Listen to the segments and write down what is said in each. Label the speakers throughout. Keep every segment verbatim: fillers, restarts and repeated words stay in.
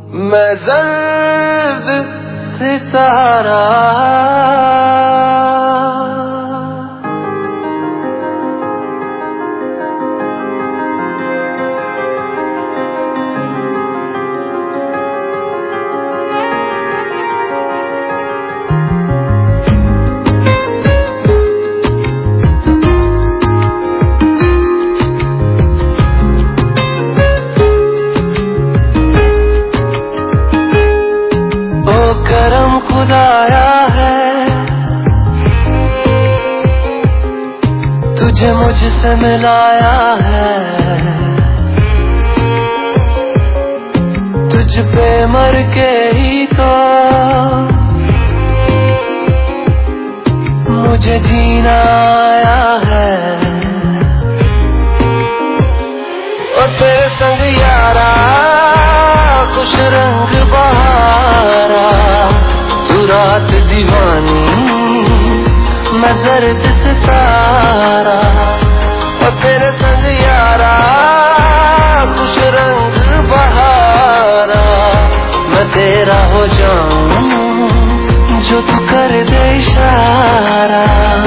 Speaker 1: میں زرد ستارہ خدایا ہے تجھے مجھ سے ملایا ہے تجھ پہ مر کے ہی تو مجھے جینا آیا ہے اور تیرے سنگ یارا خوش رنگ بہارا رات دیوانی میں زرد ستارہ اور تیرے سنگ یارا خوش رنگ بہارا میں تیرا ہو جاؤں جو تو کر دے اشارہ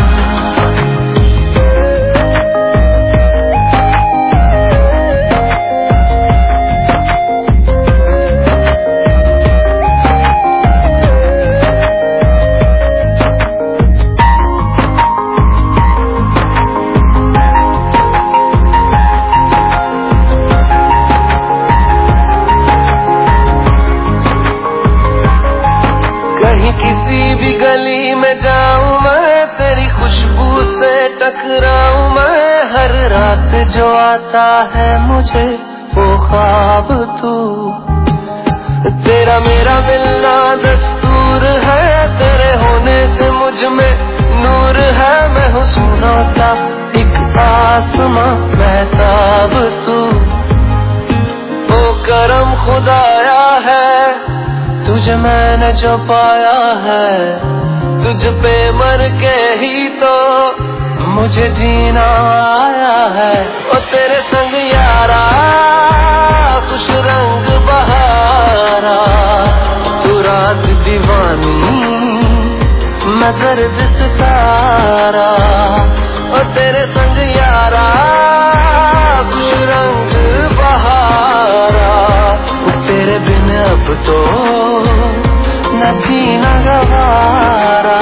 Speaker 1: کسی بھی گلی میں جاؤں میں تیری خوشبو سے ٹکراؤں میں ہر رات جو آتا ہے مجھے وہ خواب تو تیرا میرا ملنا دستور ہے تیرے ہونے سے مجھ میں نور ہے میں ہوں سونا سا ایک آسماں مہتاب تو وہ کرم خدایا ہے تجھے میں نے جو پایا ہے تجھ پہ مر کے ہی تو مجھے جینا آیا ہے اور تیرے سنگ یارا خوش رنگ بہارا تو رات دیوانی میں زرد ستارہ اور تیرے سنگ یارا خوش رنگ بہارا تیرے بن اب تو نہ جینا گوارا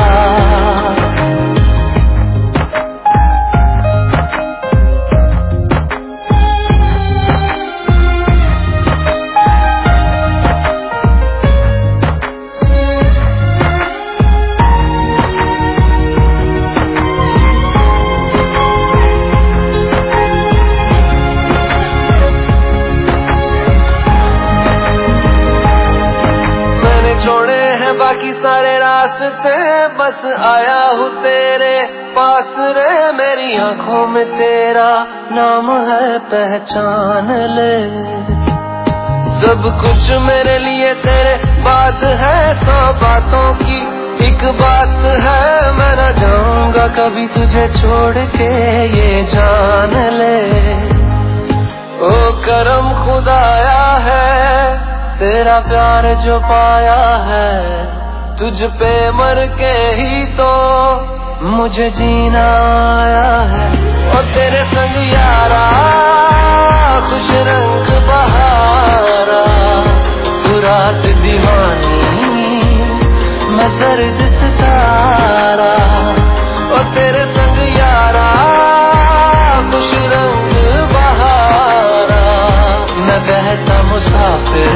Speaker 1: باقی سارے راستے بس آیا ہوں تیرے پاس رے میری آنکھوں میں تیرا نام ہے پہچان لے سب کچھ میرے لیے تیرے بات ہے سو باتوں کی ایک بات ہے میں نہ جاؤں گا کبھی تجھے چھوڑ کے یہ جان لے او کرم خدایا ہے تیرا پیار جو پایا ہے تجھ پہ مر کے ہی تو مجھے جینا آیا ہے اور تیرے سنگ یارا خوش رنگ بہارا تو رات دیوانی میں زرد ستارہ اور تیرے سنگ یارا خوش رنگ بہارا میں بہتا مسافر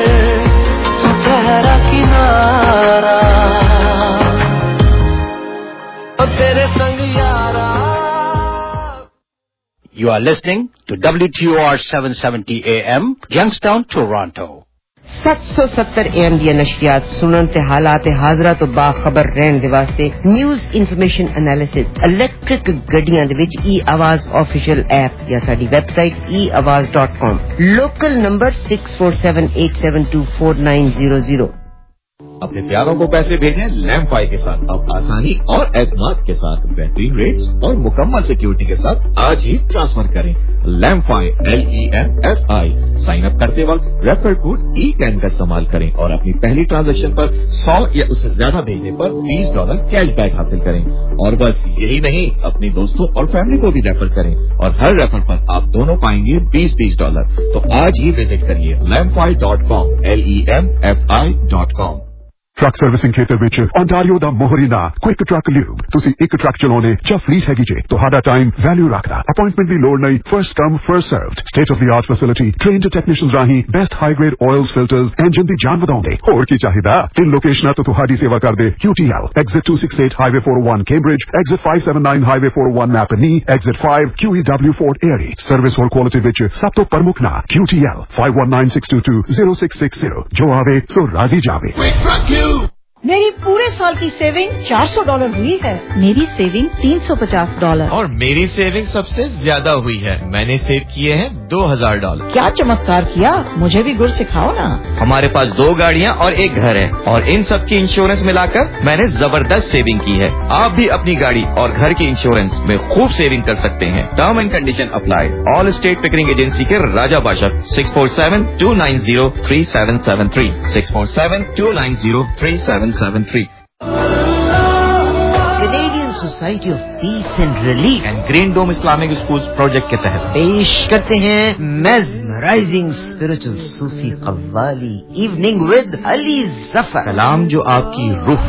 Speaker 1: تیرا کنارا اور تیرے سنگ یارا.
Speaker 2: You are listening to W T O R seven seventy A M, Youngstown, Toronto.
Speaker 3: سات سو ستر اے ایم دیا نشریات سنن تے حالات حاضرہ تو باخبر رہن دے واسطے نیوز انفارمیشن انالیسس الیکٹرک گڈیاں دے وچ ای آواز آفیشیل ایپ یا ساڈی ویب سائٹ ای Awaz dot com. Local number six four seven eight seven two four nine zero zero.
Speaker 4: अपने प्यारों को पैसे भेजें लैम्फाई के साथ। अब आसानी और एतमाद के साथ बेहतरीन रेट्स और मुकम्मल सिक्योरिटी के साथ आज ही ट्रांसफर करें। Lemfi L E M F I. Sign up करते वक्त रेफर कोड ई कैन का इस्तेमाल करें और अपनी पहली ट्रांजैक्शन पर सौ या उससे ज्यादा भेजने पर बीस डॉलर कैशबैक हासिल करें। और बस यही नहीं, अपने दोस्तों और फैमिली को भी रेफर करें और हर रेफर पर आप दोनों पाएंगे बीस बीस डॉलर। तो आज ही विजिट करिए Lemfi dot com L E M F I dot com.
Speaker 5: Truck servicing ਖੇਤਰ ਵਿੱਚ ਓਨਟਾਰੀਓ ਦਾ ਮੋਹਰੀਨਾ ਕੁਇਕ ਟਰੱਕ ਲਿਊਬ। ਤੁਸੀਂ ਇੱਕ ਟਰੱਕ ਚਲਾਉਣੇ ਜਾਂ ਫਲੀਟ ਹੈਗੀ ਜੇ, ਤੁਹਾਡਾ ਟਾਈਮ ਵੈਲਿਊ ਰੱਖਦਾ। ਅਪਾਇੰਟਮੈਂਟ ਦੀ ਲੋੜ ਨਹੀਂ, first come first served. State of the art facility, trained technicians ਰਾਹੀਂ best high grade oils filters, engine ਦੀ ਜਾਨ ਵਧਾਉਂਦੇ। ਹੋਰ ਕੀ ਚਾਹੀਦਾ? ਤਿੰਨ ਲੋਕੇਸ਼ਨਾਂ ਤੋਂ ਤੁਹਾਡੀ ਸੇਵਾ ਕਰਦੇ Q T L, exit two sixty-eight highway four oh one Cambridge, exit five seventy-nine highway four oh one Napanee, exit five Q E W Fort Erie। Service ਹੋਰ ਕੁਆਲਿਟੀ ਵਿੱਚ ਸਭ ਤੋਂ ਪ੍ਰਮੁੱਖ ਨਾਂ Q T L five one nine six two two zero six six zero। ਜੋ ਆਵੇ ਸੋ ਰਾਜ਼ੀ ਜਾਵੇ।
Speaker 6: मेरी पूरे साल की सेविंग चार सौ डॉलर हुई है। मेरी सेविंग तीन सौ पचास डॉलर।
Speaker 4: और मेरी सेविंग सबसे ज्यादा हुई है, मैंने सेव किए हैं दो हजार डॉलर।
Speaker 6: क्या चमत्कार किया, मुझे भी गुर सिखाओ ना।
Speaker 7: हमारे पास दो गाड़ियाँ और एक घर है और इन सब की इंश्योरेंस मिलाकर मैंने जबरदस्त सेविंग की है। आप भी अपनी गाड़ी और घर की इंश्योरेंस में खूब सेविंग कर सकते हैं। Term and condition apply. Allstate Pickering agency के Raja Badshah six four seven two nine zero three seven seven three six four seven two nine zero three seven seven three.
Speaker 3: Canadian Society of Peace and Relief
Speaker 7: and Green dome Islamic schools project के तहत
Speaker 3: पेश करते हैं mesmerizing spiritual Sufi qawwali evening with Ali Zafar.
Speaker 7: कलाम जो आपकी रूह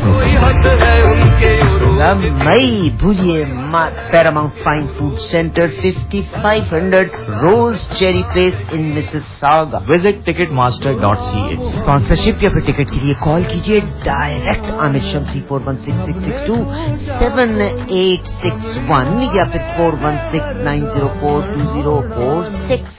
Speaker 3: मई भूलिए मत। Paramount fine food centre fifty-five hundred Rose Cherry Place in Mississauga.
Speaker 7: Visit Ticketmaster dot C H.
Speaker 3: Sponsorship या फिर टिकट के लिए कॉल कीजिए direct Aamir Shamsi four one six six six two seven eight six one या फिर four one six nine zero four two zero four six.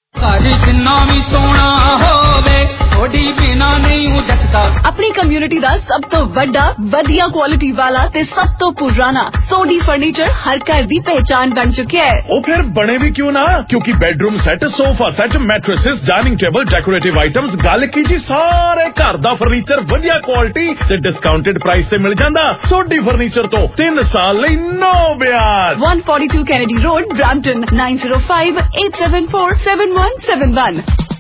Speaker 8: अपनी community ਦਾ ਸਭ ਤੋਂ ਵੱਡਾ ਵਧੀਆ ਕੁਆਲਿਟੀ ਵਾਲਾ ਤੇ ਸਭ ਤੋਂ ਪੁਰਾਣਾ ਸੋਡੀ ਫਰਨੀਚਰ ਹਰ ਘਰ ਦੀ ਪਹਿਚਾਨ ਬਣ ਚੁੱਕਿਆ ਹੈ।
Speaker 9: ਉਹ ਫਿਰ ਬਣੇ ਵੀ ਕਿਉਂ ਨਾ, ਕਿਉਂਕਿ bedroom set, sofa set, mattresses, dining table, decorative items, ਗੱਲ ਕੀਤੀ ਸਾਰੇ ਘਰ ਦਾ ਫਰਨੀਚਰ ਵਧੀਆ ਕੁਆਲਿਟੀ ਤੇ ਡਿਸਕਾਊਂਟਡ ਪ੍ਰਾਈਸ ਤੇ ਮਿਲ ਜਾਂਦਾ। ਸੋਡੀ ਫਰਨੀਚਰ ਤੋਂ ਤਿੰਨ ਸਾਲ ਲਈ ਨੋ ਵਿਆਜ।
Speaker 8: one forty-two Kennedy Road, Brampton nine zero five eight seven four seven one seven one।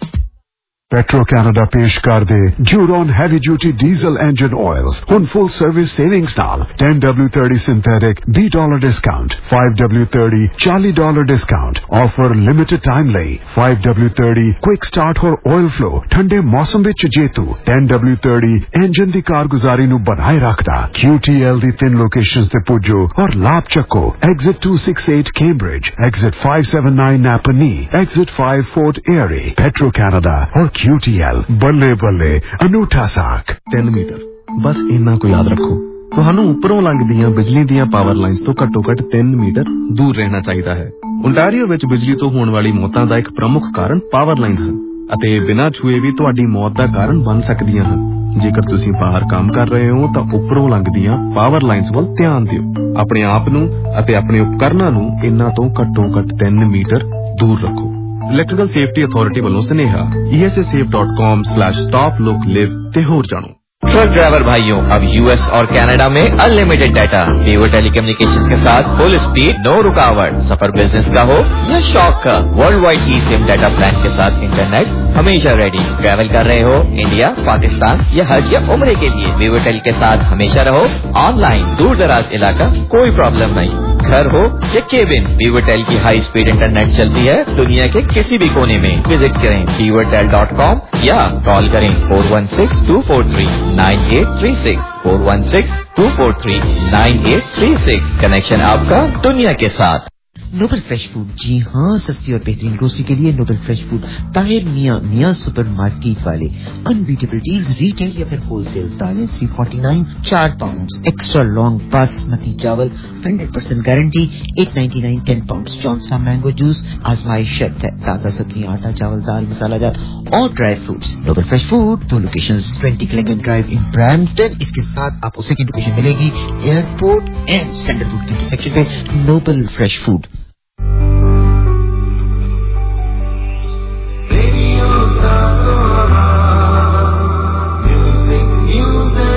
Speaker 5: Petro Canada ਪੇਸ਼ ਕਰਦੇ Juron heavy duty diesel engine oils ਹੁਣ ਫੁੱਲ ਸਰਵਿਸ ਸੇਵਿੰਗਸ ਨਾਲ ten W thirty ਸਿੰਥੈਟਿਕ ਵੀਹ dollar discount, five W thirty forty dollar discount. Offer limited time ਲਈ। five W thirty quick start ਹੋਰ oil flow ਠੰਡੇ ਮੌਸਮ ਵਿੱਚ ਜੇਤੂ। ten W thirty engine ਦੀ ਕਾਰਗੁਜ਼ਾਰੀ ਨੂੰ ਬਣਾਏ ਰੱਖਦਾ। Q T L ਦੀ ਤਿੰਨ ਲੋਕੇਸ਼ਨਸ ਤੇ ਪੁੱਜੋ ਔਰ ਲਾਭ ਚੱਕੋ। Exit two sixty-eight Cambridge, exit five seventy-nine Napanee, exit five Fort Erie। Petro Canada और Q T L ਬੱਲੇ ਬੱਲੇ ਅਨੂਠਾ ਸਾਖ।
Speaker 10: ਤਿੰਨ ਮੀਟਰ ਬਸ ਇੰਨਾ ਕੁ ਯਾਦ ਰੱਖੋ। ਤੁਹਾਨੂੰ ਉੱਪਰੋਂ ਲੰਘਦੀਆਂ ਬਿਜਲੀ ਦੀਆਂ ਪਾਵਰ ਲਾਈਨਸ ਤੋਂ ਘੱਟੋ ਘੱਟ ਤਿੰਨ ਮੀਟਰ ਦੂਰ ਰਹਿਣਾ ਚਾਹੀਦਾ ਹੈ। ਓਨਟਾਰੀਓ ਵਿੱਚ ਬਿਜਲੀ ਤੋਂ ਹੋਣ ਵਾਲੀ ਮੌਤਾਂ ਦਾ ਇੱਕ ਪ੍ਰਮੁੱਖ ਕਾਰਨ ਪਾਵਰ ਲਾਈਨਸ ਹਨ ਅਤੇ ਬਿਨਾਂ ਛੂਏ ਵੀ ਤੁਹਾਡੀ ਮੌਤ ਦਾ ਕਾਰਨ ਬਣ ਸਕਦੀਆਂ ਹਨ। ਜੇਕਰ ਤੁਸੀਂ ਬਾਹਰ ਕੰਮ ਕਰ ਰਹੇ ਹੋ ਤਾਂ ਉੱਪਰੋਂ ਲੰਘਦੀਆਂ ਪਾਵਰ ਲਾਈਨਸ ਵੱਲ ਧਿਆਨ ਦਿਓ। ਆਪਣੇ ਆਪ ਨੂੰ ਅਤੇ ਆਪਣੇ ਉਪਕਰਨਾਂ ਨੂੰ ਇਹਨਾਂ ਤੋਂ ਘੱਟੋ ਘੱਟ ਤਿੰਨ ਮੀਟਰ ਦੂਰ ਰੱਖੋ। ਇਲੈਕਟ੍ਰੀਕਲ ਸੇਫਟੀ ਅਥਾਰਟੀ ਵੱਲੋਂ ਸੁਨੇਹਾ E S A safe dot com slash stop look live ਤੇ ਹੋਰ ਜਾਣੋ।
Speaker 7: ट्रक ड्राइवर भाइयों, अब यूएस और कनाडा में अनलिमिटेड डाटा वीवो टेलीकम्युनिकेशंस के साथ फुल स्पीड, नो रुकावट। सफर बिजनेस का हो या शौक का, world wide eSIM data plan के साथ इंटरनेट हमेशा रेडी। ट्रैवल कर रहे हो इंडिया, पाकिस्तान या हज या उम्रे के लिए, वीवो टेल के साथ हमेशा रहो ऑनलाइन। दूर दराज इलाका कोई प्रॉब्लम नहीं, घर हो या केबिन, वीवो टेल की हाई स्पीड इंटरनेट चलती है दुनिया के किसी भी कोने में। विजिट करें वीवो टेल डॉट कॉम या कॉल करें four one six two four three nine eight three six four one six two four three nine eight three six। Connection आपका दुनिया के साथ।
Speaker 3: नोबल फ्रेश फूड, जी हाँ, सस्ती और बेहतरीन ग्रोसरी के लिए Nobel fresh food, Tahir Mian Mian supermarket वाले। अनबीटेबल डील्स, रिटेल या फिर होलसेल। दालें three forty-nine चार पाउंड, एक्स्ट्रा लॉन्ग बासमती चावल hundred percent guarantee eight ninety-nine ten pound. जॉनसा मैंगो जूस आजमाइश शर्त है। ताज़ा सब्जियां, आटा, चावल, दाल, मसाला जात और dry fruits. Noble fresh food, दो locations, twenty Cleggan drive in Brampton. इसके साथ आपको सेकंड लोकेशन मिलेगी एयरपोर्ट एंड सेंट्रल फूड के सेक्शन पे। Noble fresh food.
Speaker 1: Radio Stop, music, music.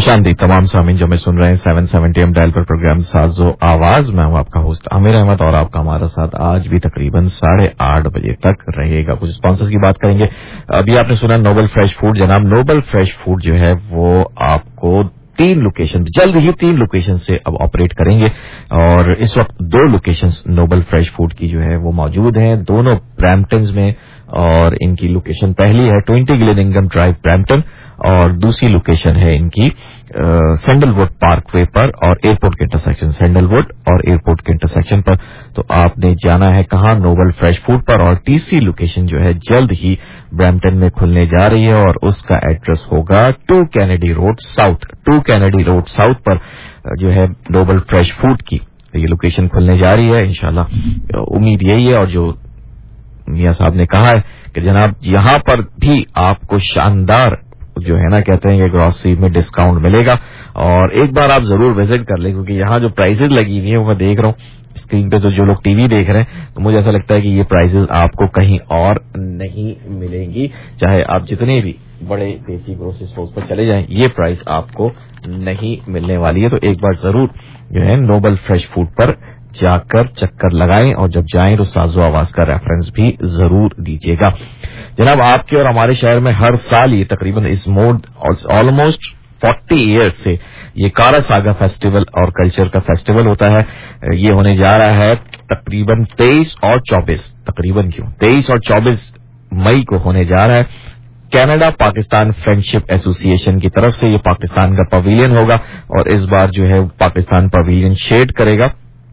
Speaker 7: खुशामदीद तमाम सामीन जो हमें सुन रहे हैं सेवन सेवेंटी एम डायल पर प्रोग्राम साजो आवाज। मैं हूं आपका होस्ट आमिर अहमद और आपका हमारा साथ आज भी तकरीबन साढ़े आठ बजे तक रहेगा। कुछ स्पॉन्सर्स की बात करेंगे। अभी आपने सुना नोबल फ्रेश फूड। जनाब नोबल फ्रेश फूड जो है वो आपको तीन लोकेशन, जल्द ही तीन लोकेशन से अब ऑपरेट करेंगे और इस वक्त दो लोकेशंस नोबल फ्रेश फूड की जो है वो मौजूद हैं, दोनों ब्रैम्पटन में। और इनकी लोकेशन पहली है ट्वेंटी गिलेनिंगम ड्राइव ब्रैम्पटन और दूसरी लोकेशन है इनकी सैंडलवुड पार्कवे पर और एयरपोर्ट के इंटरसेक्शन, सैंडलवुड और एयरपोर्ट के इंटरसेक्शन पर। तो आपने जाना है कहाँ? नोबल फ्रेश फूड पर। और तीसरी लोकेशन जो है जल्द ही ब्रैम्पटन में खुलने जा रही है और उसका एड्रेस होगा two Kennedy Road South. Two Kennedy Road South पर जो है नोबल फ्रेश फूड की ये लोकेशन खुलने जा रही है इंशाल्लाह। उम्मीद यही है और जो मियां साहब ने कहा है कि जनाब यहां पर भी आपको शानदार जो है ना कहते हैं कि ग्रॉसरी में डिस्काउंट मिलेगा और एक बार आप जरूर विजिट कर लें, क्योंकि यहाँ जो प्राइसेस लगी हुई है वो मैं देख रहा हूँ स्क्रीन पे। तो जो लोग टीवी देख रहे हैं तो मुझे ऐसा लगता है कि ये प्राइसेस आपको कहीं और नहीं मिलेंगी, चाहे आप जितने भी बड़े देसी ग्रोसरी स्टोर्स पर चले जाएं, ये प्राइस आपको नहीं मिलने वाली है। तो एक बार जरूर जो है नोबल फ्रेश फूड पर जाकर चक्कर लगाएं और जब जाएं तो साजो आवाज का रेफरेंस भी जरूर दीजिएगा। जनाब आपके और हमारे शहर में हर साल ये तकरीबन इस मोड ऑलमोस्ट फोर्टी ईयर्स से ये कारासागा फेस्टिवल और कल्चर का फेस्टिवल होता है। ये होने जा रहा है तकरीबन तेईस और चौबीस, तकरीबन क्यों तेईस और चौबीस मई को होने जा रहा है। कनाडा पाकिस्तान फ्रेंडशिप एसोसिएशन की तरफ से ये पाकिस्तान का पवेलियन होगा और इस बार जो है पाकिस्तान पवेलियन शेड करेगा,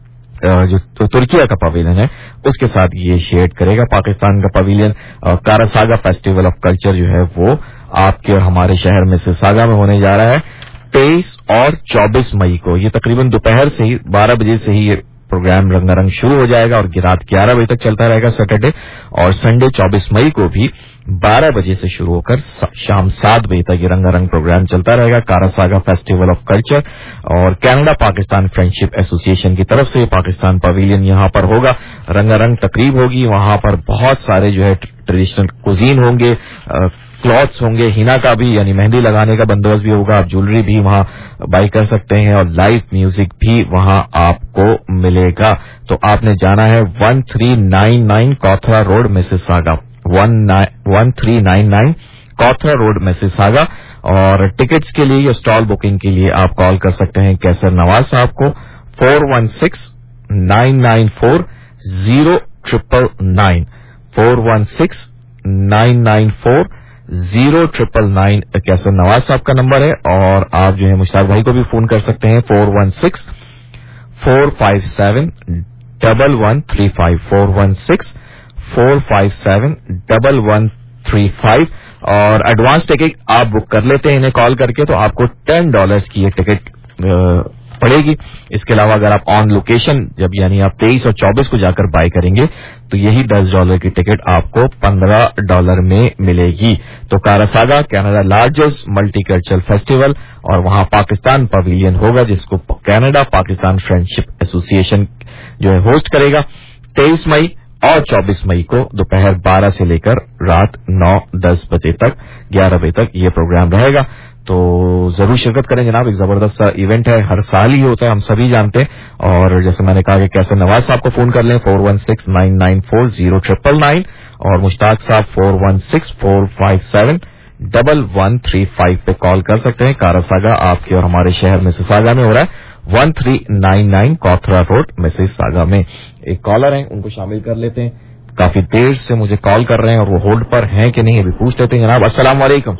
Speaker 7: जो तो तुर्किया का पवेलियन है उसके साथ ये शेड करेगा पाकिस्तान का pavilion. Carassauga festival of culture जो है वो आपके और हमारे शहर में मिसिसागा में होने जा रहा है तेईस और चौबीस मई को। ये तकरीबन दोपहर से ही बारह बजे से ही ये प्रोग्राम रंगारंग शुरू हो जाएगा और रात ग्यारह बजे तक चलता रहेगा सैटरडे और संडे चौबीस मई को भी बारह बजे से शुरू होकर शाम सात बजे तक ये रंगारंग प्रोग्राम चलता रहेगा। कारासागा फेस्टिवल ऑफ कल्चर और कनाडा पाकिस्तान फ्रेंडशिप एसोसिएशन की तरफ से पाकिस्तान पवेलियन यहां पर होगा, रंगारंग तकरीब होगी। वहां पर बहुत सारे जो है ट्रेडिशनल कुजीन होंगे, क्लॉथ्स होंगे, हिना का भी यानी मेहंदी लगाने का बंदोबस्त भी होगा, आप ज्वेलरी भी वहां बाई कर सकते हैं और लाइव म्यूजिक भी वहां आपको मिलेगा। तो आपने जाना है one three nine nine Cawthra road Mississauga, one three nine nine Cawthra road Mississauga. और टिकट्स के लिए या स्टॉल बुकिंग के लिए आप कॉल कर सकते हैं कैसर नवाज साहब को four one six nine nine four zero triple nine, four one six nine nine four zero triple nine Qaiser Nawaz साहब का नंबर है। और आप जो है मुश्ताक भाई को भी फोन कर सकते हैं four one six four five seven double one three five, four one six four five seven double one three five. और एडवांस टिकट आप बुक कर लेते हैं इन्हें कॉल करके तो आपको टेन डॉलर्स की ये टिकट पड़ेगी। इसके अलावा अगर आप ऑन लोकेशन जब यानी आप तेईस और चौबीस को जाकर बाय करेंगे तो यही दस डॉलर की टिकट आपको पंद्रह डॉलर में मिलेगी। तो Carassauga Canada largest multicultural festival और वहां पाकिस्तान पवेलियन होगा जिसको कनाडा पाकिस्तान फ्रेंडशिप एसोसिएशन जो है होस्ट करेगा। तेईस मई और चौबीस मई को दोपहर बारह से लेकर रात नौ दस बजे तक, ग्यारह बजे तक ये प्रोग्राम रहेगा। तो जरूर शिरकत करें जनाब, एक जबरदस्त सा इवेंट है, हर साल ही होता है, हम सभी जानते हैं। और जैसे मैंने कहा कि कैसर नवाज साहब को फोन कर लें four one six nine nine four zero triple nine और मुश्ताक साहब four one six four five seven double one three five पे कॉल कर सकते हैं। कारासागा आपके और हमारे शहर मिसिसागा में हो रहा है one three nine nine Cawthra road Mississauga में। एक कॉलर है उनको शामिल कर लेते हैं, काफी देर से मुझे कॉल कर रहे हैं और वो होल्ड पर हैं कि नहीं अभी पूछ लेते हैं। जनाब अस्सलाम वालेकुम।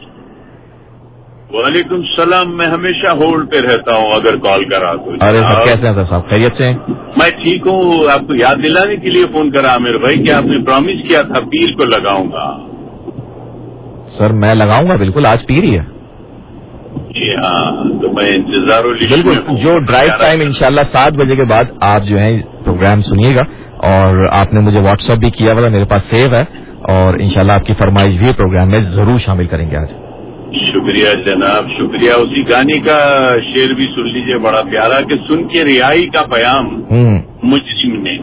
Speaker 11: वालेकुम सलाम। मैं हमेशा होल्ड पे रहता हूँ अगर कॉल करा तो।
Speaker 7: अरे सर कैसे हैं सर साहब, खैरियत से हैं?
Speaker 11: मैं ठीक हूँ। आपको याद दिलाने के लिए फोन करा आमिर भाई कि आपने प्रॉमिस किया था पीर को लगाऊंगा।
Speaker 7: सर मैं लगाऊंगा बिल्कुल, आज पीर ही है।
Speaker 11: जी हाँ, तो मैं इंतजारों
Speaker 7: बिल्कुल। जो ड्राइव टाइम इंशाल्लाह सात बजे के बाद आप जो है प्रोग्राम सुनिएगा और आपने मुझे व्हाट्सएप भी किया वाला मेरे पास सेव है और इंशाल्लाह आपकी फरमाइश भी प्रोग्राम में जरूर शामिल करेंगे आज।
Speaker 11: शुक्रिया जनाब, शुक्रिया। उसी गाने का शेर भी सुन लीजिए, बड़ा प्यारा कि सुन के रिहाई का बयान मुजरिम ने,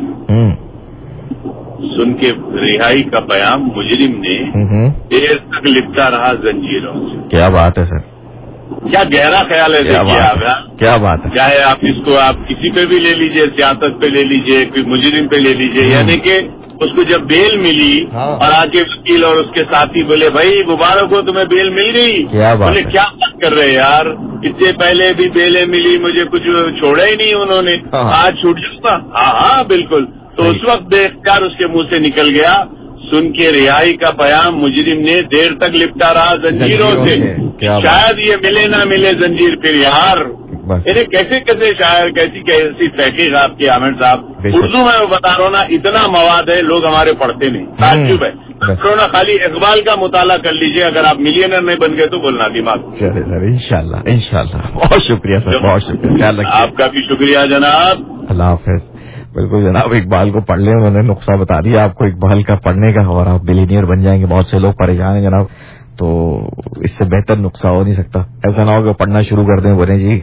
Speaker 11: सुन के रिहाई का बयान मुजरिम ने देर तक लिपटा रहा जंजीरों से।
Speaker 7: क्या बात है सर।
Speaker 11: क्या गहरा ख्याल है, देखिए आप,
Speaker 10: क्या बात है।
Speaker 11: चाहे आप इसको आप किसी पे भी ले लीजिए, सियासत पे ले लीजिए, कोई मुजरिम पे ले लीजिए, यानी कि उसको जब बेल मिली और आके वकील और उसके साथी बोले भाई मुबारक हो तुम्हें बेल मिल गई, बोले क्या बात कर रहे यार, इससे पहले भी बेलें मिली, मुझे कुछ छोड़ा ही नहीं उन्होंने, आज छूट जाऊंगा। हाँ हाँ बिल्कुल। तो उस वक्त बेख्तियार उसके मुंह से निकल गया, सुन के रिहाई का बयान मुजरिम ने देर तक लिपटा रहा जंजीरों से, शायद ये मिले ना मिले जंजीर फिर यार। अरे कैसे कैसे शायर, कैसी कैसी तहकीक आपकी आमिर साहब। उर्दू में मैं बता रहा हूँ ना, इतना मवाद है, लोग हमारे पढ़ते नहीं, ताज्जुब है। तो ना खाली इकबाल का मुताला कर लीजिए, अगर आप मिलियनर नहीं बन गए तो बोलना दिमाग।
Speaker 10: चले सर, इंशाल्लाह इंशाल्लाह। बहुत शुक्रिया सर, बहुत शुक्रिया।
Speaker 11: आपका भी शुक्रिया जनाब।
Speaker 10: अल्लाह हाफिज। बिल्कुल जनाब, इकबाल को पढ़ ले, उन्होंने नुस्खा बता दिया आपको इकबाल का पढ़ने का, और आप बिलियनियर बन जाएंगे। बहुत से लोग परेशान हैं जनाब, तो इससे बेहतर नुस्खा हो नहीं सकता। ऐसा ना हो कि पढ़ना शुरू कर दें, बोले जी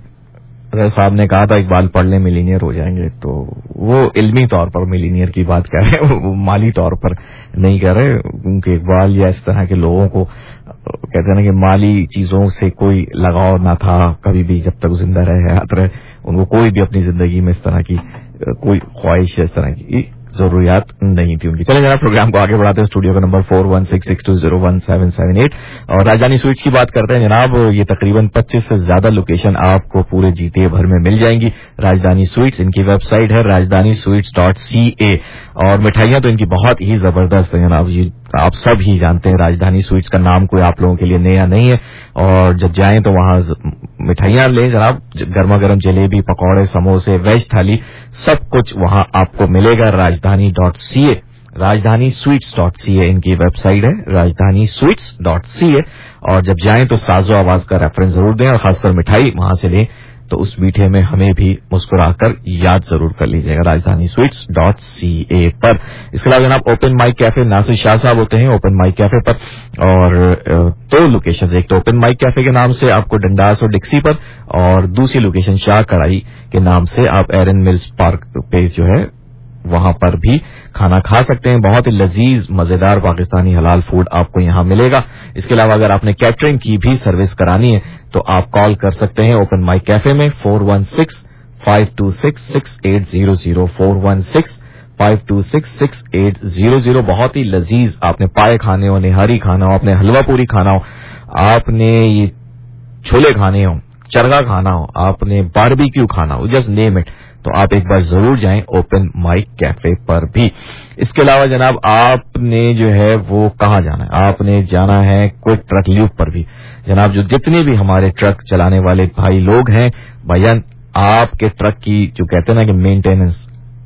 Speaker 10: साहब ने कहा था इकबाल पढ़ लें मिलीनियर हो जाएंगे, तो वो इल्मी तौर पर मिलीनियर की बात कर रहे हैं, वो माली तौर पर नहीं कर रहे, क्योंकि इकबाल या इस तरह के लोगों को कहते हैं ना कि माली चीजों से कोई लगाव ना था कभी भी, जब तक जिंदा रहे हयात रहे, उनको कोई भी अपनी जिंदगी में इस तरह की कोई ख्वाहिश इस तरह की जरूरियात नहीं थी उनकी। चले जरा प्रोग्राम को आगे बढ़ाते हैं। स्टूडियो का number four one six six two zero one seven seven eight और राजधानी स्वीट्स की बात करते हैं जनाब। ये तकरीबन पच्चीस से ज्यादा लोकेशन आपको पूरे जीटीए भर में मिल जाएंगी। राजधानी स्वीट्स, इनकी वेबसाइट है राजधानी स्वीट्स डॉट सी ए, और मिठाइयां तो इनकी बहुत ही जबरदस्त है जनाब। ये आप सब ही जानते हैं, राजधानी स्वीट्स का नाम कोई आप लोगों के लिए नया नहीं है, और जब जाएं तो वहां मिठाइयां ले जनाब, गर्मा गर्म जलेबी, पकौड़े, समोसे, वेज थाली, सब कुछ वहां आपको मिलेगा। राजधानी डॉट सी ए, राजधानी स्वीट्स डॉट सी ए इनकी वेबसाइट है, राजधानी स्वीट्स डॉट सी ए। और जब जाएं तो साजो आवाज का रेफरेंस जरूर दें, और खासकर मिठाई वहां से लें तो उस मीठे में हमें भी मुस्कुराकर याद जरूर कर लीजिएगा, राजधानी स्वीट्स डॉट सी ए पर। इसके अलावा जनाब open mic cafe, Nasir Shah साहब होते हैं ओपन माइक कैफे पर, और दो लोकेशन, एक तो ओपन माइक कैफे के नाम से आपको डंडास और डिक्सी पर, और दूसरी लोकेशन शाह कढ़ाई के नाम से आप एरन मिल्स पार्क पे जो है वहां पर भी खाना खा सकते हैं। बहुत ही लजीज मजेदार पाकिस्तानी हलाल फूड आपको यहां मिलेगा। इसके अलावा अगर आपने कैटरिंग की भी सर्विस करानी है तो आप कॉल कर सकते हैं ओपन माइक कैफे में four one six five two six six eight zero zero, four one six five two six six eight zero zero. बहुत ही लजीज, आपने पाए खाने हो, निहारी खाना हो, आपने हलवा पूरी खाना हो, आपने ये छोले खाने हो, चरगा खाना हो, आपने बारबेक्यू खाना हो, जस्ट नेम इट, तो आप एक बार जरूर जाएं ओपन माइक कैफे पर भी। इसके अलावा जनाब आपने जो है वो कहाँ जाना है, आपने जाना है क्विक ट्रक ल्यूब पर भी जनाब। जो जितने भी हमारे ट्रक चलाने वाले भाई लोग हैं भैया, आपके ट्रक की जो कहते हैं ना कि मेंटेनेंस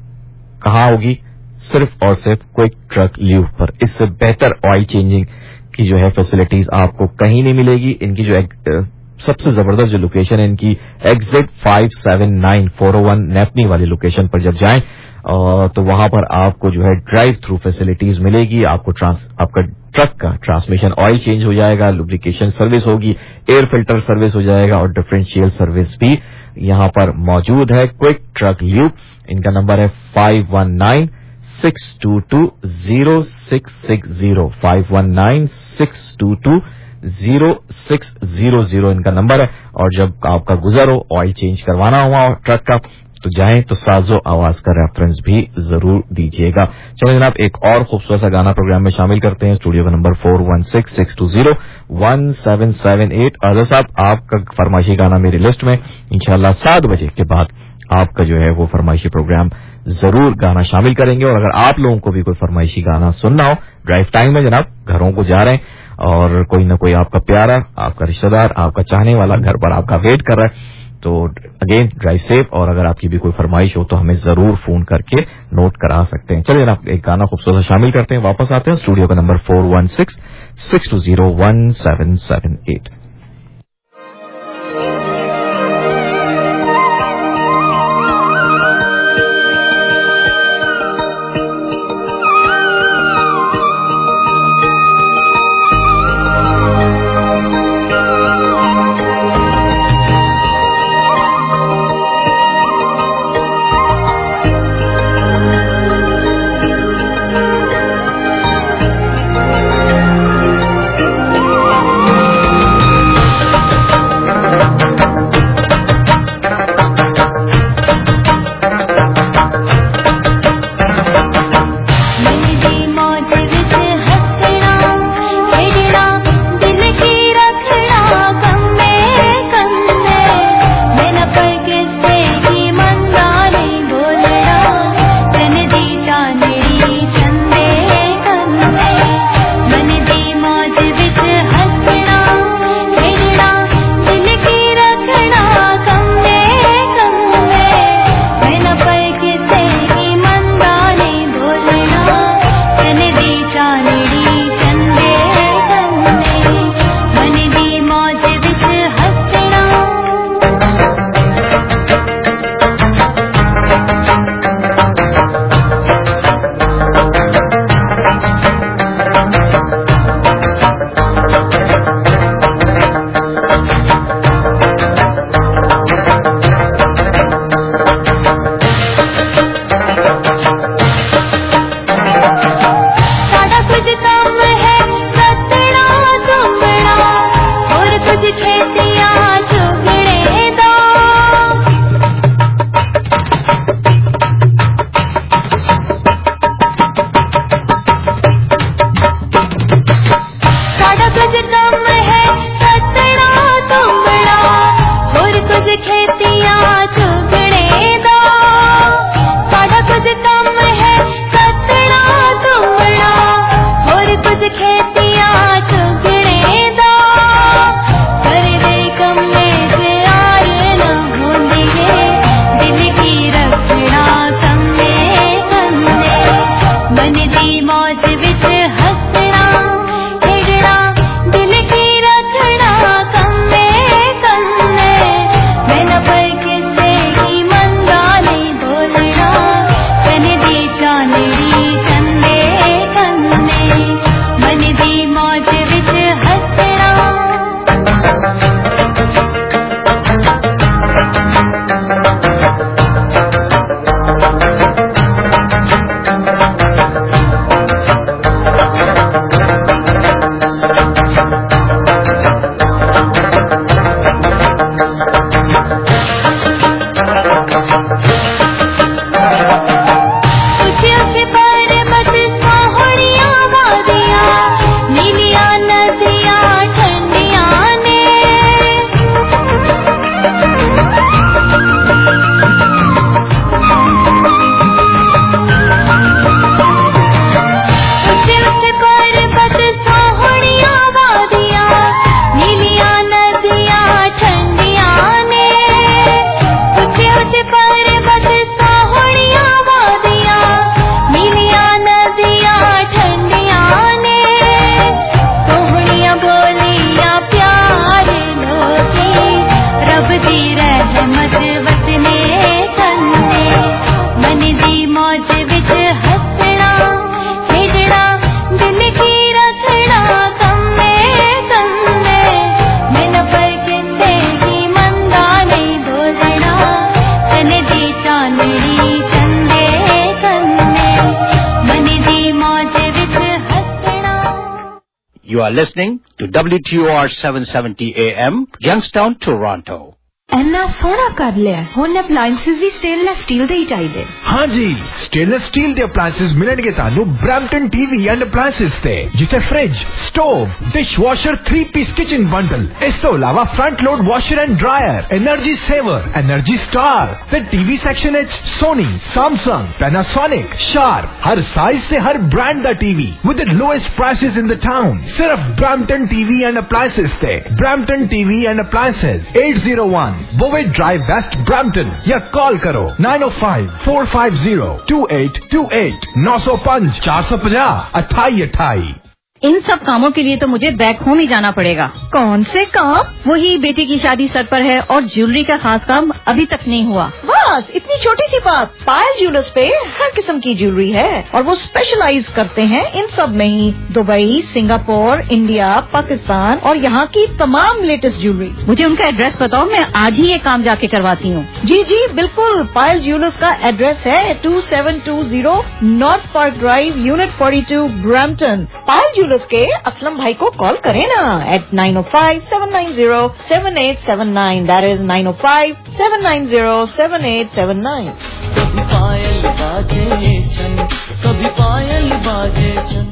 Speaker 10: कहाँ होगी, सिर्फ और सिर्फ क्विक ट्रक ल्यूब पर। इससे बेहतर ऑयल चेंजिंग की जो है फैसिलिटीज आपको कहीं नहीं मिलेगी। इनकी जो एक सबसे जबरदस्त जो लोकेशन है इनकी exit five seven nine four o one Napanee वाली लोकेशन पर जब जाएं तो वहां पर आपको जो है ड्राइव थ्रू फैसिलिटीज मिलेगी। आपको ट्रांस आपका ट्रक का ट्रांसमिशन ऑयल चेंज हो जाएगा, लुब्रिकेशन सर्विस होगी, एयर फिल्टर सर्विस हो जाएगा, और डिफरेंशियल सर्विस भी यहां पर मौजूद है। क्विक ट्रक ल्यूब, इनका नंबर है five one nine six two two zero six six zero, five one nine six two two zero six zero zero इनका नंबर है। और जब आपका गुजर हो, ऑयल चेंज करवाना हुआ ट्रक का, तो जाएं तो साजो आवाज का रेफरेंस भी जरूर दीजिएगा। चलो जनाब एक और खूबसूरत सा गाना प्रोग्राम में शामिल करते हैं। स्टूडियो का number four one six six two zero one seven seven eight. आजा साहब आपका फरमाइशी गाना मेरी लिस्ट में, इंशाल्लाह सात बजे के बाद आपका जो है वो फरमाइशी प्रोग्राम जरूर गाना शामिल करेंगे। और अगर आप लोगों को भी कोई फरमाइशी गाना सुनना हो, ड्राइव टाइम में जनाब घरों को जा रहे हैं और कोई न कोई आपका प्यारा, आपका रिश्तेदार, आपका चाहने वाला घर पर आपका वेट कर रहा है, तो अगेन ड्राइव सेफ। और अगर आपकी भी कोई फरमाइश हो तो हमें जरूर फोन करके नोट करा सकते हैं। चलिए जनाब एक गाना खूबसूरत शामिल करते हैं, वापस आते हैं। स्टूडियो का number four one six six two zero one seven seven eight.
Speaker 12: मन दी मौज विच हसना खेड़ना दिल की रखना कम्मे कन्ने मैं न पर किसे ही मंदा नहीं बोलना चन दी चांदनी चंदे कन्ने मन दी मौज विच हसना
Speaker 2: You are listening to W T O R seven seventy A M, Youngstown, Toronto.
Speaker 6: ਇੰਨਾ ਸੋਹਣਾ ਕਰ ਲਿਆ ਹੁਣ ਅਪਲਾਈਐਂਸਿਸ ਵੀ ਸਟੇਨਲੈਸ ਸਟੀਲ ਦੇ ਹੀ ਚਾਹੀਦੇ।
Speaker 13: ਹਾਂਜੀ ਸਟੇਨਲੈਸ ਸਟੀਲ ਦੇ ਅਪਲਾਈਐਂਸਿਸ ਮਿਲਣਗੇ ਤੁਹਾਨੂੰ ਬ੍ਰੈਂਪਟਨ ਟੀਵੀ ਐਂਡ ਅਪਲਾਈਐਂਸਿਸ ਤੇ ਜਿੱਥੇ fridge stove dishwasher three piece kitchen bundle ਇਸ ਤੋਂ ਇਲਾਵਾ front load washer and dryer energy saver energy star ਤੇ ਟੀਵੀ ਸੈਕਸ਼ਨ ਵਿੱਚ ਸੋਨੀ ਸੈਮਸੰਗ ਪੈਨਾਸੋਨਿਕ ਸ਼ਾਰਪ ਹਰ ਸਾਈਜ਼ से हर ब्रांड ਦਾ TV with the lowest prices in the town ਸਿਰਫ ਬ੍ਰੈਂਪਟਨ ਟੀਵੀ ਐਂਡ ਅਪਲਾਈਐਂਸਿਸ ਤੇ Brampton TV and appliances eight zero one Bovett Drive West Brampton या call करो nine oh five four five zero two eight two eight nine oh five four five zero अट्ठाई अट्ठाई।
Speaker 6: इन सब कामों के लिए तो मुझे बैक होम ही जाना पड़ेगा। कौन से काम? वही बेटी की शादी सर पर है और ज्वेलरी का खास काम अभी तक नहीं हुआ। बस इतनी छोटी सी बात, पायल ज्वेलर्स पे हर किस्म की ज्वेलरी है और वो स्पेशलाइज करते हैं इन सब में ही। दुबई, सिंगापुर, इंडिया, पाकिस्तान और यहाँ की तमाम लेटेस्ट ज्वेलरी। मुझे उनका एड्रेस बताओ, मैं आज ही ये काम जाके करवाती हूँ। जी जी बिल्कुल, पायल ज्वेलर्स का एड्रेस है two seven two zero north park drive, unit forty-two, Brampton. Payal jewellers के असलम भाई को कॉल करें ना eight nine oh five seven nine zero seven eight seven nine, that is nine oh five seven nine zero seven eight seven nine।
Speaker 1: कभी पायल बाजे छन, कभी पायल बाजे छन।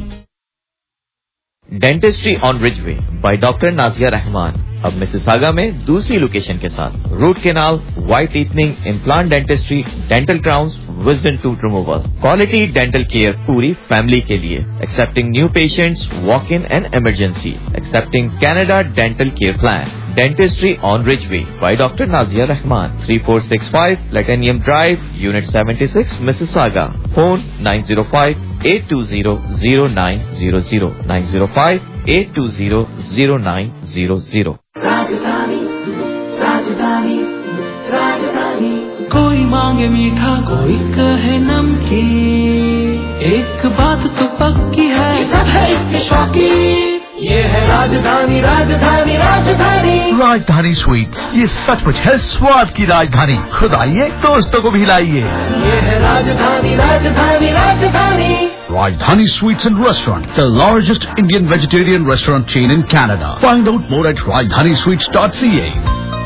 Speaker 7: Dentistry on Ridgeway by doctor Nazia Rehman अब मिसिसागा में दूसरी लोकेशन के साथ root canal, white teething, implant dentistry, dental crowns, wisdom tooth removal, quality dental care पूरी फैमिली के लिए, accepting new patients, walk in and emergency, accepting Canada dental care plan. Dentistry on Ridgeway by doctor Nazia Rehman, three four six five Latanium Drive, Unit seventy-six, Mississauga. Phone nine zero five eight two zero zero nine zero zero nine zero five eight two zero zero nine zero zero।
Speaker 1: राजधानी राजधानी राजधानी, कोई मांगे मीठा कोई कहे नमकीन, एक बात तो पक्की है ये सब है इसके शौकीन, ये है राजधानी राजधानी राजधानी।
Speaker 13: राजधानी स्वीट्स, ये सचमुच है स्वाद की राजधानी। खुद आइए, दोस्तों को भी लाइए।
Speaker 1: ये है राजधानी राजधानी राजधानी।
Speaker 2: Rajdhani Sweets and Restaurant, the largest Indian vegetarian restaurant chain in Canada. Find out more at rajdhani sweets dot c a.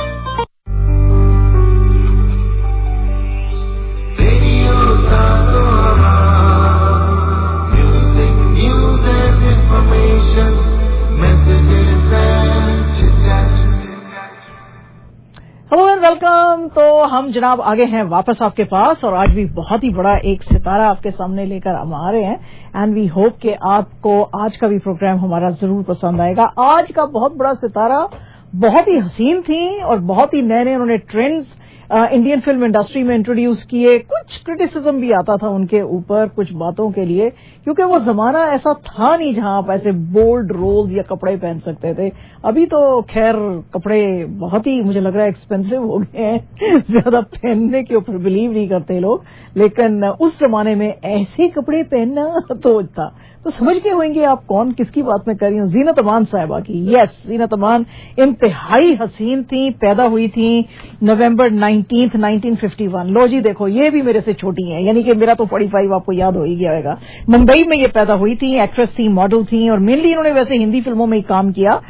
Speaker 14: Hello and welcome. तो हम जनाब आगे हैं वापस आपके पास और आज भी बहुत ही बड़ा एक सितारा आपके सामने लेकर हम आ रहे हैं एंड वी होप कि आपको आज का भी प्रोग्राम हमारा जरूर पसंद आएगा। आज का बहुत बड़ा सितारा बहुत ही हसीन थी और बहुत ही नए नए उन्होंने ट्रेंड्स इंडियन फिल्म इंडस्ट्री में इंट्रोड्यूस किए. कुछ क्रिटिसिज्म भी आता था उनके ऊपर कुछ बातों के लिए, क्योंकि वो जमाना ऐसा था नहीं जहां आप ऐसे बोल्ड रोल्स या कपड़े पहन सकते थे. अभी तो खैर कपड़े बहुत ही मुझे लग रहा है एक्सपेंसिव हो गए हैं, ज्यादा पहनने के ऊपर बिलीव नहीं करते लोग, लेकिन उस जमाने में ऐसे कपड़े पहनना तो था. तो समझ के होंगे आप कौन किसकी बात में कर रही हूँ. जीनत अमान साहिबा की. यस, जीनत अमान इंतहाई हसीन थी, पैदा हुई थी November nineteenth nineteen fifty one. लो जी देखो, ये भी मेरे से छोटी हैं, यानी कि मेरा तो फोर्टी फाइव आपको याद हो ही गया होगा. मुंबई में ये पैदा हुई थी, एक्ट्रेस थी, मॉडल थी, और मेनली इन्होंने वैसे हिंदी फिल्मों में ही काम किया,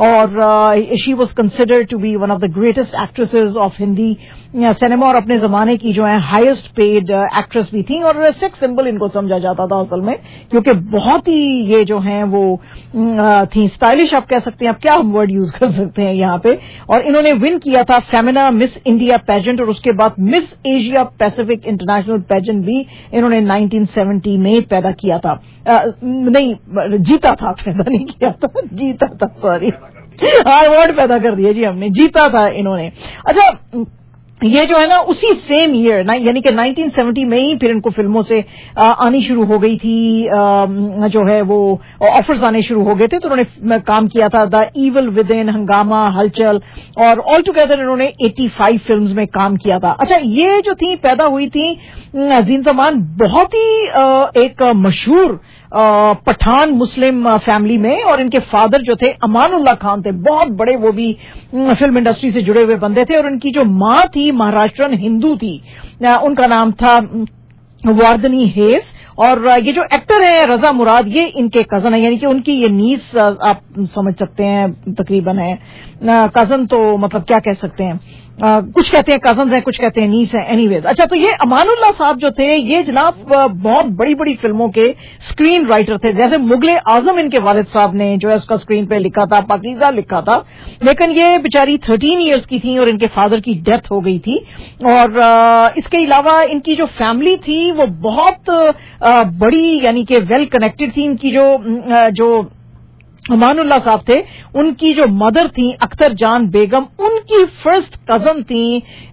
Speaker 14: और she was considered to be one of the greatest actresses of Hindi cinema, और अपने जमाने की जो है हाईएस्ट पेड एक्ट्रेस भी थी, और सेक्स सिंबल इनको समझा जाता था असल में, क्योंकि बहुत ही ये जो हैं वो थी स्टाइलिश, आप कह सकते हैं, आप क्या हम वर्ड यूज कर सकते हैं यहाँ पे. और इन्होंने विन किया था फेमिना मिस इंडिया पेजेंट, और उसके बाद Miss Asia Pacific International pageant भी इन्होंने नाइनटीन सेवेंटी में पैदा किया था. आ, नहीं जीता था, पैदा नहीं किया था, जीता था, सॉरी अवार्ड पैदा कर दिया जी हमने, जीता था इन्होंने. अच्छा, ये जो है ना उसी सेम ईयर यानी कि नाइनटीन सेवेंटी में ही फिर इनको फिल्मों से आ, आनी शुरू हो गई थी, आ, जो है वो ऑफर्स आने शुरू हो गए थे, तो उन्होंने काम किया था द इविल विद इन, हंगामा, हलचल, और ऑल टुगेदर इन्होंने पचासी फिल्म्स में काम किया था. अच्छा, ये जो थी पैदा हुई थी जीनत अमान बहुत ही आ, एक मशहूर पठान मुस्लिम फैमिली में, और इनके फादर जो थे अमानुल्लाह खान थे, बहुत बड़े वो भी फिल्म इंडस्ट्री से जुड़े हुए बंदे थे, और इनकी जो माँ थी महाराष्ट्रन हिंदू थी, उनका नाम था वार्दनी हेस, और ये जो एक्टर है रजा मुराद, ये इनके कजन है, यानी कि उनकी ये नीस आप समझ सकते हैं तकरीबन है. कजन तो मतलब क्या कह सकते हैं, आ, कुछ कहते हैं कजन्स हैं, कुछ कहते हैं नीस हैं, एनीवेज. अच्छा, तो ये अमानुल्लाह साहब जो थे, ये जनाब बहुत बड़ी बड़ी फिल्मों के स्क्रीन राइटर थे. जैसे मुगले आजम इनके वालिद साहब ने जो है उसका स्क्रीन पे लिखा था, पाकीज़ा लिखा था, लेकिन ये बेचारी थर्टीन इयर्स की थी और इनके फादर की डेथ हो गई थी. और आ, इसके अलावा इनकी जो फैमिली थी वो बहुत आ, बड़ी यानी कि वेल कनेक्टेड थी. इनकी जो आ, जो अमानुल्लाह साहब थे, उनकी जो मदर थी अख्तर जान बेगम, उनकी फर्स्ट कजन थी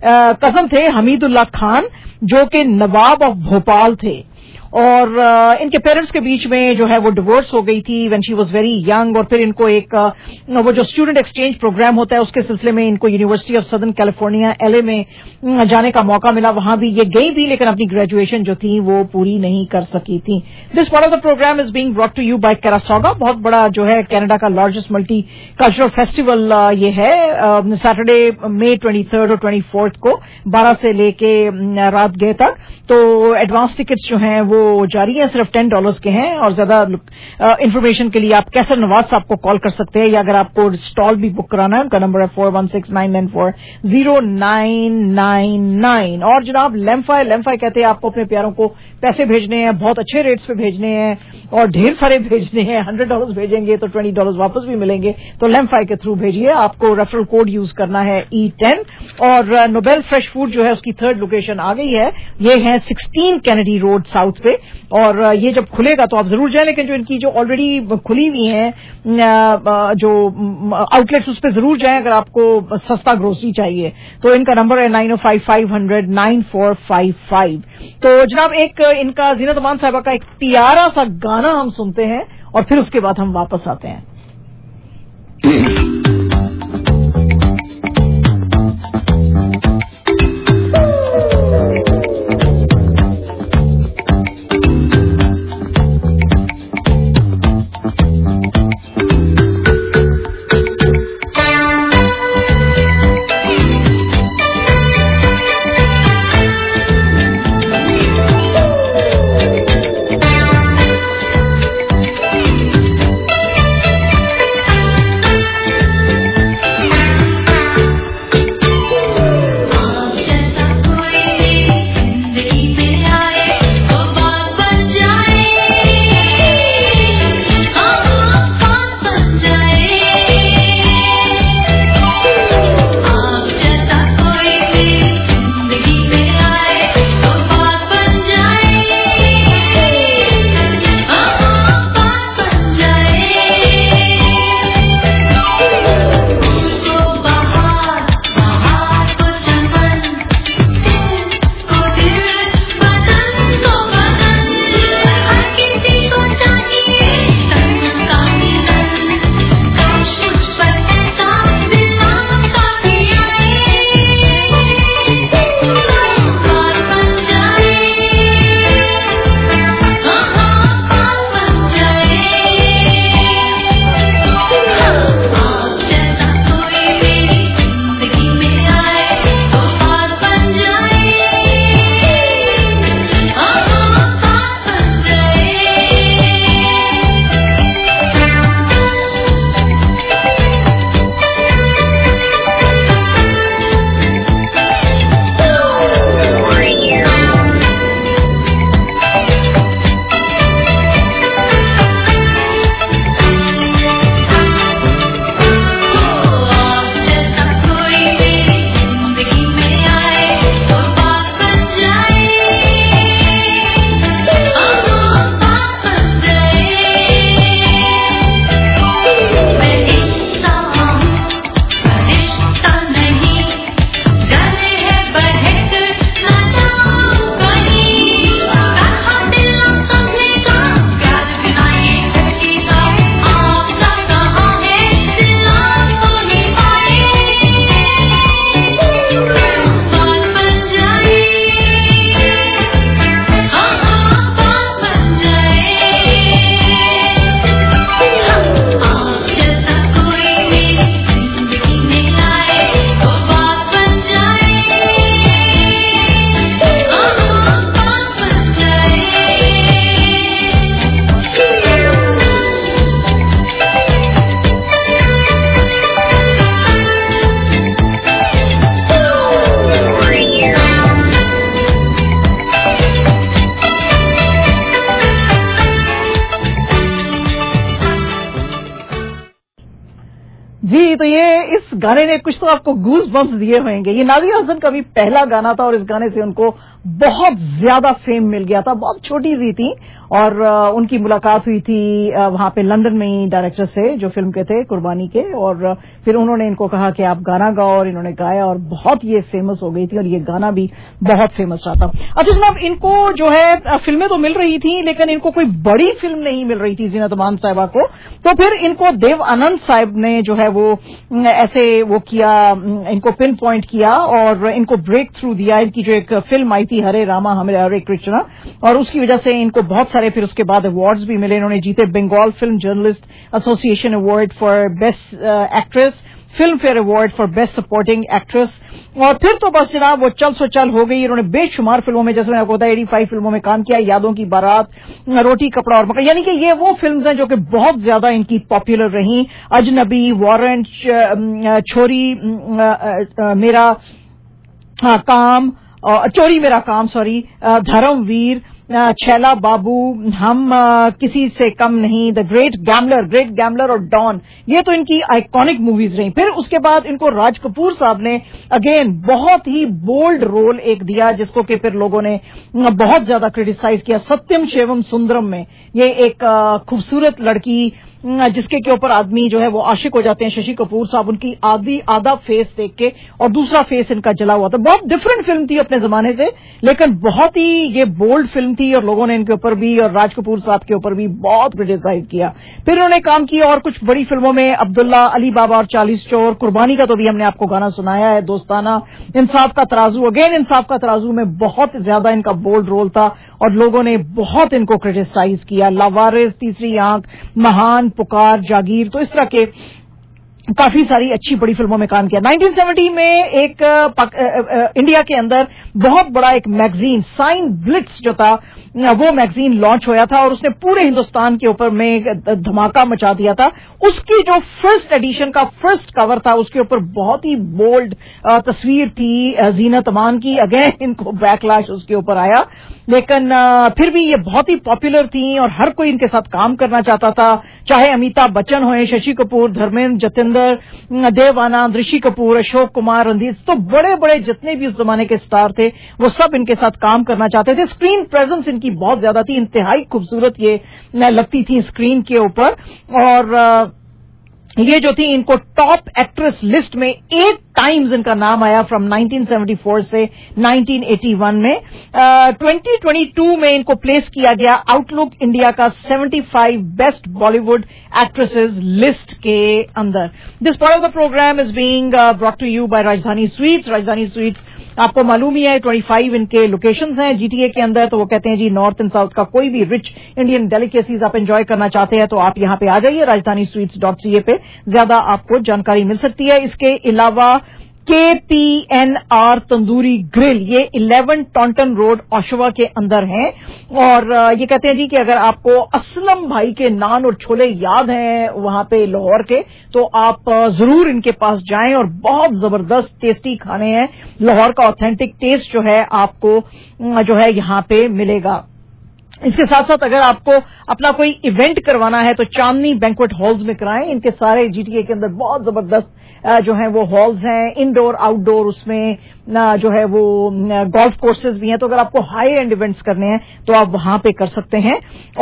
Speaker 14: कजन थे हमीदुल्लाह खान, जो कि नवाब ऑफ भोपाल थे. और uh, इनके पेरेंट्स के बीच में जो है वो डिवोर्स हो गई थी when she was very young, और फिर इनको एक uh, वो जो स्टूडेंट एक्सचेंज प्रोग्राम होता है उसके सिलसिले में इनको University of Southern California LA में uh, जाने का मौका मिला. वहां भी ये गई भी, लेकिन अपनी ग्रेजुएशन जो थी वो पूरी नहीं कर सकी थी. This part of the programme is being brought to you by Carassauga. बहुत बड़ा जो है कनाडा का largest multicultural festival uh, ये है. सैटरडे मई ट्वेंटी थर्ड और ट्वेंटी फोर्थ को बारह से लेके uh, रात गए तक. तो एडवांस टिकट्स जो हैं वो जारी है, सिर्फ टेन डॉलर्स के हैं. और ज्यादा इंफॉर्मेशन के लिए आप कैसर नवाज साहब को कॉल कर सकते हैं, या अगर आपको स्टॉल भी बुक कराना है, उनका नंबर है four one six nine nine four zero nine nine nine. और जनाब लेम्फाई लेम्फाई कहते हैं आपको अपने प्यारों को पैसे भेजने हैं, बहुत अच्छे रेट्स पे भेजने हैं और ढेर सारे भेजने हैं. हंड्रेड डॉलर्स भेजेंगे तो ट्वेंटी डॉलर्स वापस भी मिलेंगे, तो लेम्फाई के थ्रू भेजिए. आपको रेफरल कोड यूज करना है ई टेन. और नोबेल फ्रेश फूड जो है उसकी थर्ड लोकेशन आ गई है, ये है सिक्सटीन कैनेडी रोड साउथ पे, और ये जब खुलेगा तो आप जरूर जाएं. लेकिन जो इनकी जो ऑलरेडी खुली हुई हैं जो आउटलेट्स, उस पर जरूर जाएं अगर आपको सस्ता ग्रोसरी चाहिए. तो इनका नंबर है nine o five five hundred nine four five five. तो जनाब एक इनका जीनत अमान साहिबा का एक प्यारा सा गाना हम सुनते हैं और फिर उसके बाद हम वापस आते हैं. जी, तो ये इस गाने ने कुछ तो आपको गूज बम्प्स दिए होंगे। ये नाज़िया हसन का भी पहला गाना था और इस गाने से उनको बहुत ज्यादा फेम मिल गया था। बहुत छोटी सी थी और उनकी मुलाकात हुई थी वहां पे लंदन में ही डायरेक्टर से जो फिल्म के थे कुर्बानी के, और फिर उन्होंने इनको कहा कि आप गाना गाओ और इन्होंने गाया और बहुत ये फेमस हो गई थी और ये गाना भी बहुत फेमस रहा था। अच्छा जनाब, इनको जो है फिल्में तो मिल रही थी लेकिन इनको कोई बड़ी फिल्म नहीं मिल रही थी जीनत अमान साहिबा को, तो फिर इनको देव आनंद साहब ने जो है वो ऐसे वो किया, इनको पिन पॉइंट किया और इनको ब्रेक थ्रू दिया। इनकी जो एक फिल्म आई थी हरे रामा हरे हरे कृष्णा, और उसकी वजह से इनको बहुत सारे फिर उसके बाद अवार्ड्स भी मिले। इन्होंने जीते Bengal film journalist association award for best actress, Filmfare award for best supporting actress, और फिर तो बस जनाब वो चल सो चल हो गई। इन्होंने बेशुमार फिल्मों में, जैसे मैंने आपको बताया पचासी फिल्मों में काम किया, यादों की बारात, रोटी कपड़ा और मकान, यानी कि ये वो फिल्म्स हैं जो कि बहुत ज्यादा इनकी पॉपुलर रही। अजनबी, वारंट, छोरी मेरा हाँ, काम, चोरी मेरा काम, सॉरी, धर्मवीर, छैला बाबू, हम किसी से कम नहीं, The Great Gambler, Great Gambler और डॉन, ये तो इनकी आइकॉनिक मूवीज रही। फिर उसके बाद इनको राज कपूर साहब ने अगेन बहुत ही बोल्ड रोल एक दिया जिसको कि फिर लोगों ने बहुत ज्यादा क्रिटिसाइज किया। सत्यम शिवम सुंदरम में ये एक खूबसूरत लड़की जिसके के ऊपर आदमी जो है वो आशिक हो जाते हैं, शशि कपूर साहब, उनकी आधी आधा फेस देख के और दूसरा फेस इनका जला हुआ था। बहुत डिफरेंट फिल्म थी अपने जमाने से, लेकिन बहुत ही ये बोल्ड फिल्म थी और लोगों ने इनके ऊपर भी और राज कपूर साहब के ऊपर भी बहुत क्रिटिसाइज किया। फिर उन्होंने काम किया और कुछ बड़ी फिल्मों में, अब्दुल्ला, अली बाबा और चालीस चोर, कुर्बानी का तो भी हमने आपको गाना सुनाया है, दोस्ताना, इंसाफ का तराजू, अगेन इंसाफ का तराजू में बहुत ज्यादा इनका बोल्ड रोल था और लोगों ने बहुत इनको क्रिटिसाइज किया। लावारिस, तीसरी आंख, महान, पुकार, जागीर, तो इस तरह के काफी सारी अच्छी बड़ी फिल्मों में काम किया। उन्नीस सौ सत्तर में एक आ, आ, इंडिया के अंदर बहुत बड़ा एक मैगजीन साइन ब्लिट्स जो था वो मैगजीन लॉन्च होया था और उसने पूरे हिंदुस्तान के ऊपर में धमाका मचा दिया था। उसकी जो फर्स्ट एडिशन का फर्स्ट कवर था उसके ऊपर बहुत ही बोल्ड तस्वीर थी जीनत अमान की। अगेन इनको बैकलैश उसके ऊपर आया, लेकिन आ, फिर भी ये बहुत ही पॉपुलर थी और हर कोई इनके साथ काम करना चाहता था, चाहे अमिताभ बच्चन होए, शशि कपूर, धर्मेंद्र, जतिंदर, देव आनंद, ऋषि कपूर, अशोक कुमार, रणदीप, तो बड़े बड़े जितने भी उस जमाने के स्टार थे वो सब इनके साथ काम करना चाहते थे। स्क्रीन प्रेजेंस इनकी बहुत ज्यादा थी, इंतहाई खूबसूरत ये लगती थी स्क्रीन के ऊपर, और ये जो थी इनको टॉप एक्ट्रेस लिस्ट में एट टाइम्स इनका नाम आया फ्रॉम उन्नीस सौ चौहत्तर से उन्नीस सौ इक्यासी में। ट्वेंटी ट्वेंटी टू में इनको प्लेस किया गया आउटलुक इंडिया का पचहत्तर बेस्ट बॉलीवुड एक्ट्रेसेस लिस्ट के अंदर। This part of the programme is being brought to you by Rajdhani sweets. Rajdhani sweets आपको मालूम ही है पच्चीस इनके लोकेशंस हैं जीटीए के अंदर, तो वो कहते हैं जी नॉर्थ एंड साउथ का कोई भी रिच इंडियन डेलिकेसीज आप एंजॉय करना चाहते हैं तो आप यहां पे आ जाइए राजधानी स्वीट्स डॉट सीए पे, ज्यादा आपको जानकारी मिल सकती है। इसके अलावा K P N R tandoori grill, ये इलेवन टॉन्टन रोड ओशवा के अंदर है, और ये कहते हैं जी कि अगर आपको असलम भाई के नान और छोले याद हैं वहां पे लाहौर के, तो आप जरूर इनके पास जाएं और बहुत जबरदस्त टेस्टी खाने हैं। लाहौर का ऑथेंटिक टेस्ट जो है आपको जो है यहां पे मिलेगा। इसके साथ साथ अगर आपको अपना कोई इवेंट करवाना है तो चांदनी बैंक्वेट हॉल्स में कराएं। इनके सारे जीटीए के अंदर बहुत जबरदस्त जो है वो हॉल्स हैं, इंडोर आउटडोर, उसमें जो है वो गोल्फ कोर्सेज भी हैं, तो अगर आपको हाई एंड इवेंट्स करने हैं तो आप वहां पे कर सकते हैं।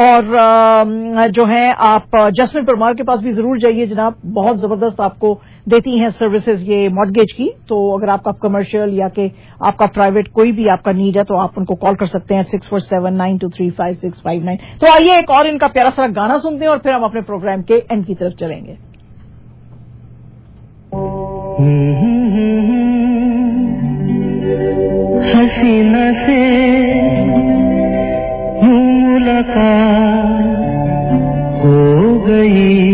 Speaker 14: और जो है आप जस्मिन परमार के पास भी जरूर जाइए जनाब, बहुत जबरदस्त आपको देती हैं सर्विसेज ये मॉर्गेज की, तो अगर आपका कमर्शियल या कि आपका प्राइवेट कोई भी आपका नीड है तो आप उनको कॉल कर सकते हैं six four seven nine two three five six five nine. तो आइए एक और इनका प्यारा सा गाना सुनते हैं और फिर हम अपने प्रोग्राम के एंड की तरफ चलेंगे।
Speaker 1: हसीना से मुलाकात हो गई,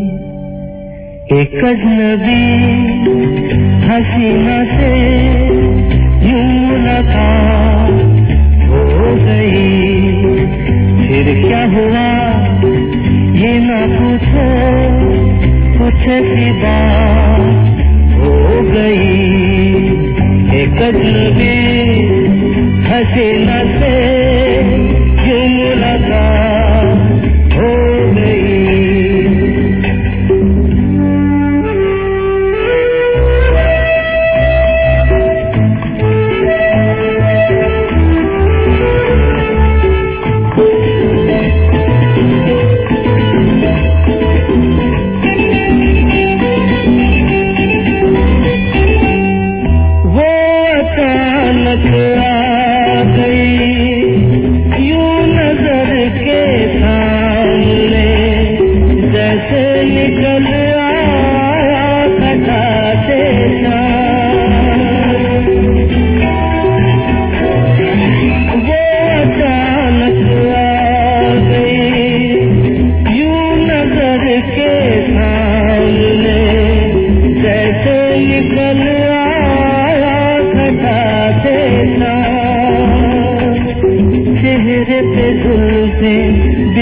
Speaker 1: एक अजनबी हसीना से मुलाकात हो गई। फिर क्या हुआ ये ना पूछो, कुछ ऐसी बात हो गई। एक अजनबी हसीना से यूं मुलाकात हो गई।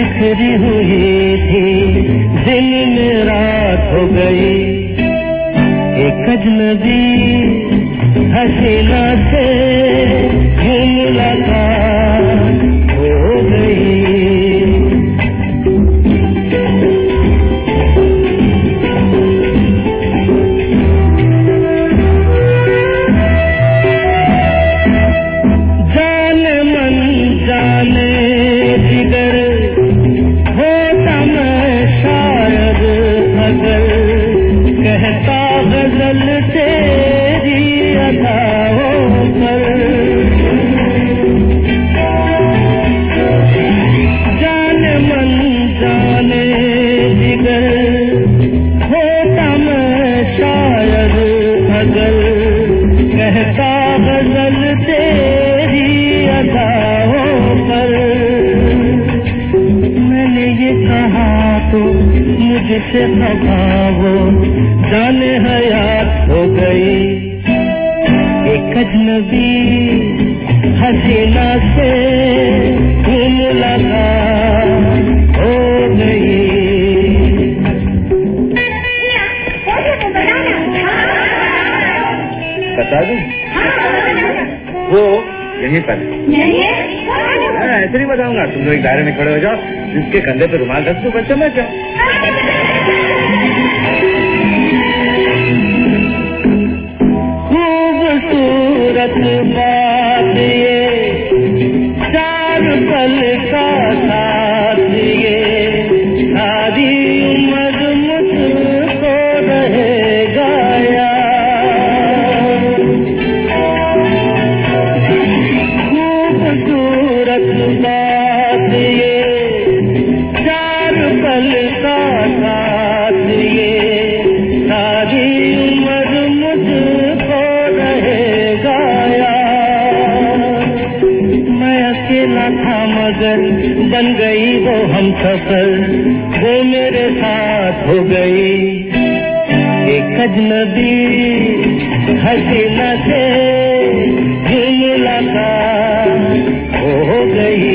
Speaker 1: बिखरी हुई थी, दिन में रात हो गई, एक अजनबी हसीना से यूं मुलाकात हो गई। मुझसे खफावो जाने हयात हो गई, एक अजनबी हसीना से मुलाकात हो गई।
Speaker 15: बता दूं वो यहीं पर ऐसे नहीं बताऊंगा, तुम लोग एक दायरे में खड़े हो जाओ, जिसके कंधे पे रुमाल रख दो, बच्चा मैं जाओ।
Speaker 1: खूबसूरत बात ये, चार पल का साथ ये, सारी उम्र मुझको रहेगा याद। खूबसूरत बात ये, चार पल का साथ ये, सारी उम्र मुझको रहेगा याद। मैं अकेला था मगर बन गई वो हम सफर, वो मेरे साथ हो गई, एक अजनबी हसीना से मुलाकात हो गई।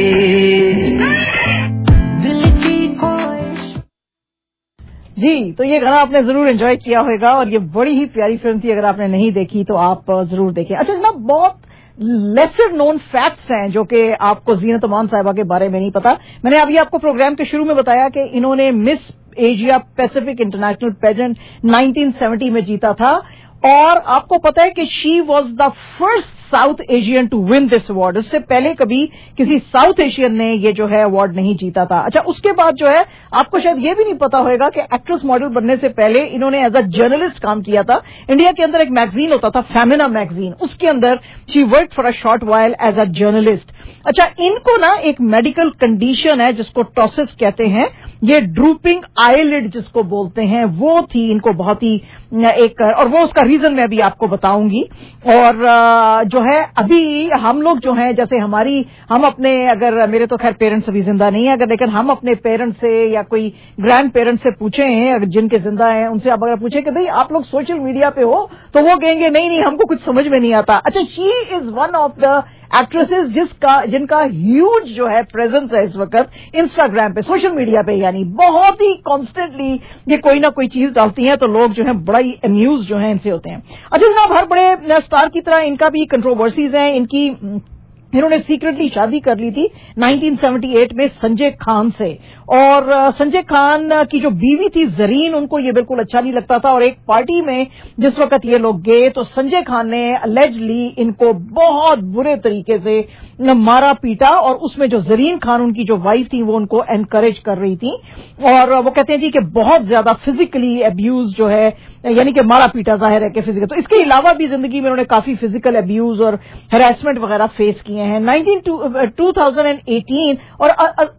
Speaker 14: जी, तो ये गाना आपने जरूर एंजॉय किया होगा और ये बड़ी ही प्यारी फिल्म थी। अगर आपने नहीं देखी तो आप जरूर देखें। अच्छा जनाब, बहुत लेसर नोन फैक्ट्स हैं जो कि आपको जीनत अमान साहिबा के बारे में नहीं पता। मैंने अभी आपको प्रोग्राम के शुरू में बताया कि इन्होंने Miss Asia Pacific International pageant nineteen seventy में जीता था और आपको पता है कि she was the first South Asian to win this award. उससे पहले कभी किसी साउथ एशियन ने ये जो है अवार्ड नहीं जीता था। अच्छा, उसके बाद जो है आपको शायद ये भी नहीं पता होगा कि एक्ट्रेस मॉडल बनने से पहले इन्होंने एज अ जर्नलिस्ट काम किया था। इंडिया के अंदर एक मैगजीन होता था फेमिना मैगजीन, उसके अंदर she work for a short while as a journalist. अच्छा, इनको ना एक मेडिकल कंडीशन है जिसको टॉसिस कहते हैं, ये ड्रूपिंग आईलिड जिसको बोलते हैं, वो थी इनको बहुत ही एक, और वो उसका रीजन मैं अभी आपको बताऊंगी। और जो है अभी हम लोग जो हैं, जैसे हमारी हम अपने, अगर मेरे तो खैर पेरेंट्स अभी जिंदा नहीं है, अगर लेकिन हम अपने पेरेंट्स से या कोई ग्रैंड पेरेंट्स से पूछे हैं, अगर जिनके जिंदा हैं उनसे आप अगर पूछे कि भाई आप लोग सोशल मीडिया पे हो, तो वो कहेंगे नहीं नहीं हमको कुछ समझ में नहीं आता। अच्छा, she is one of the actresses जिसका जिनका ह्यूज जो है प्रेजेंस है इस वक्त इंस्टाग्राम पे, सोशल मीडिया पे, यानी बहुत ही कॉन्स्टेंटली ये कोई ना कोई चीज डालती हैं तो लोग जो है बड़ा ही अम्यूज जो है इनसे होते हैं। अच्छा जनाब, हर बड़े स्टार की तरह इनका भी कंट्रोवर्सीज हैं। इनकी इन्होंने सीक्रेटली शादी कर ली थी नाइनटीन सेवेंटी एट में संजय खान से, और संजय खान की जो बीवी थी जरीन, उनको ये बिल्कुल अच्छा नहीं लगता था। और एक पार्टी में जिस वक्त ये लोग गए तो संजय खान ने अलेजली इनको बहुत बुरे तरीके से मारा पीटा, और उसमें जो जरीन खान उनकी जो वाइफ थी वो उनको एनकरेज कर रही थी, और वो कहते हैं जी कि बहुत ज्यादा फिजिकली अब्यूज जो है, यानी कि मारा पीटा जाहिर है कि फिजिकल। तो इसके अलावा भी जिंदगी में उन्होंने काफी फिजिकल अब्यूज और हैरेसमेंट वगैरह फेस किए हैं। नाइनटीन टू थाउजेंड एटीन और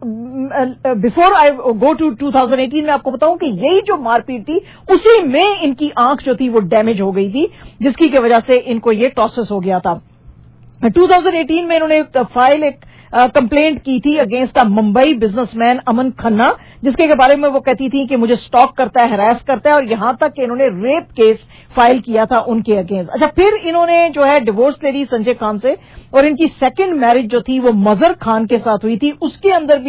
Speaker 14: before I go to two thousand eighteen में आपको बताऊं कि यही जो मारपीट थी उसी में इनकी आंख जो थी वो डैमेज हो गई थी, जिसकी की वजह से इनको ये टॉसिस हो गया था। टू थाउजेंड एटीन में इन्होंने फाइल एक कंप्लेंट की थी against a Mumbai businessman Aman Khanna, जिसके के बारे में वो कहती थी कि मुझे स्टॉक करता है, हरास करता है, और यहां तक कि इन्होंने रेप केस फाइल किया था उनके अगेंस्ट। अच्छा, फिर इन्होंने जो है डिवोर्स ले ली संजय खान से, और इनकी सेकंड मैरिज जो थी वो मजर खान के साथ हुई थी। उसके अंदर भी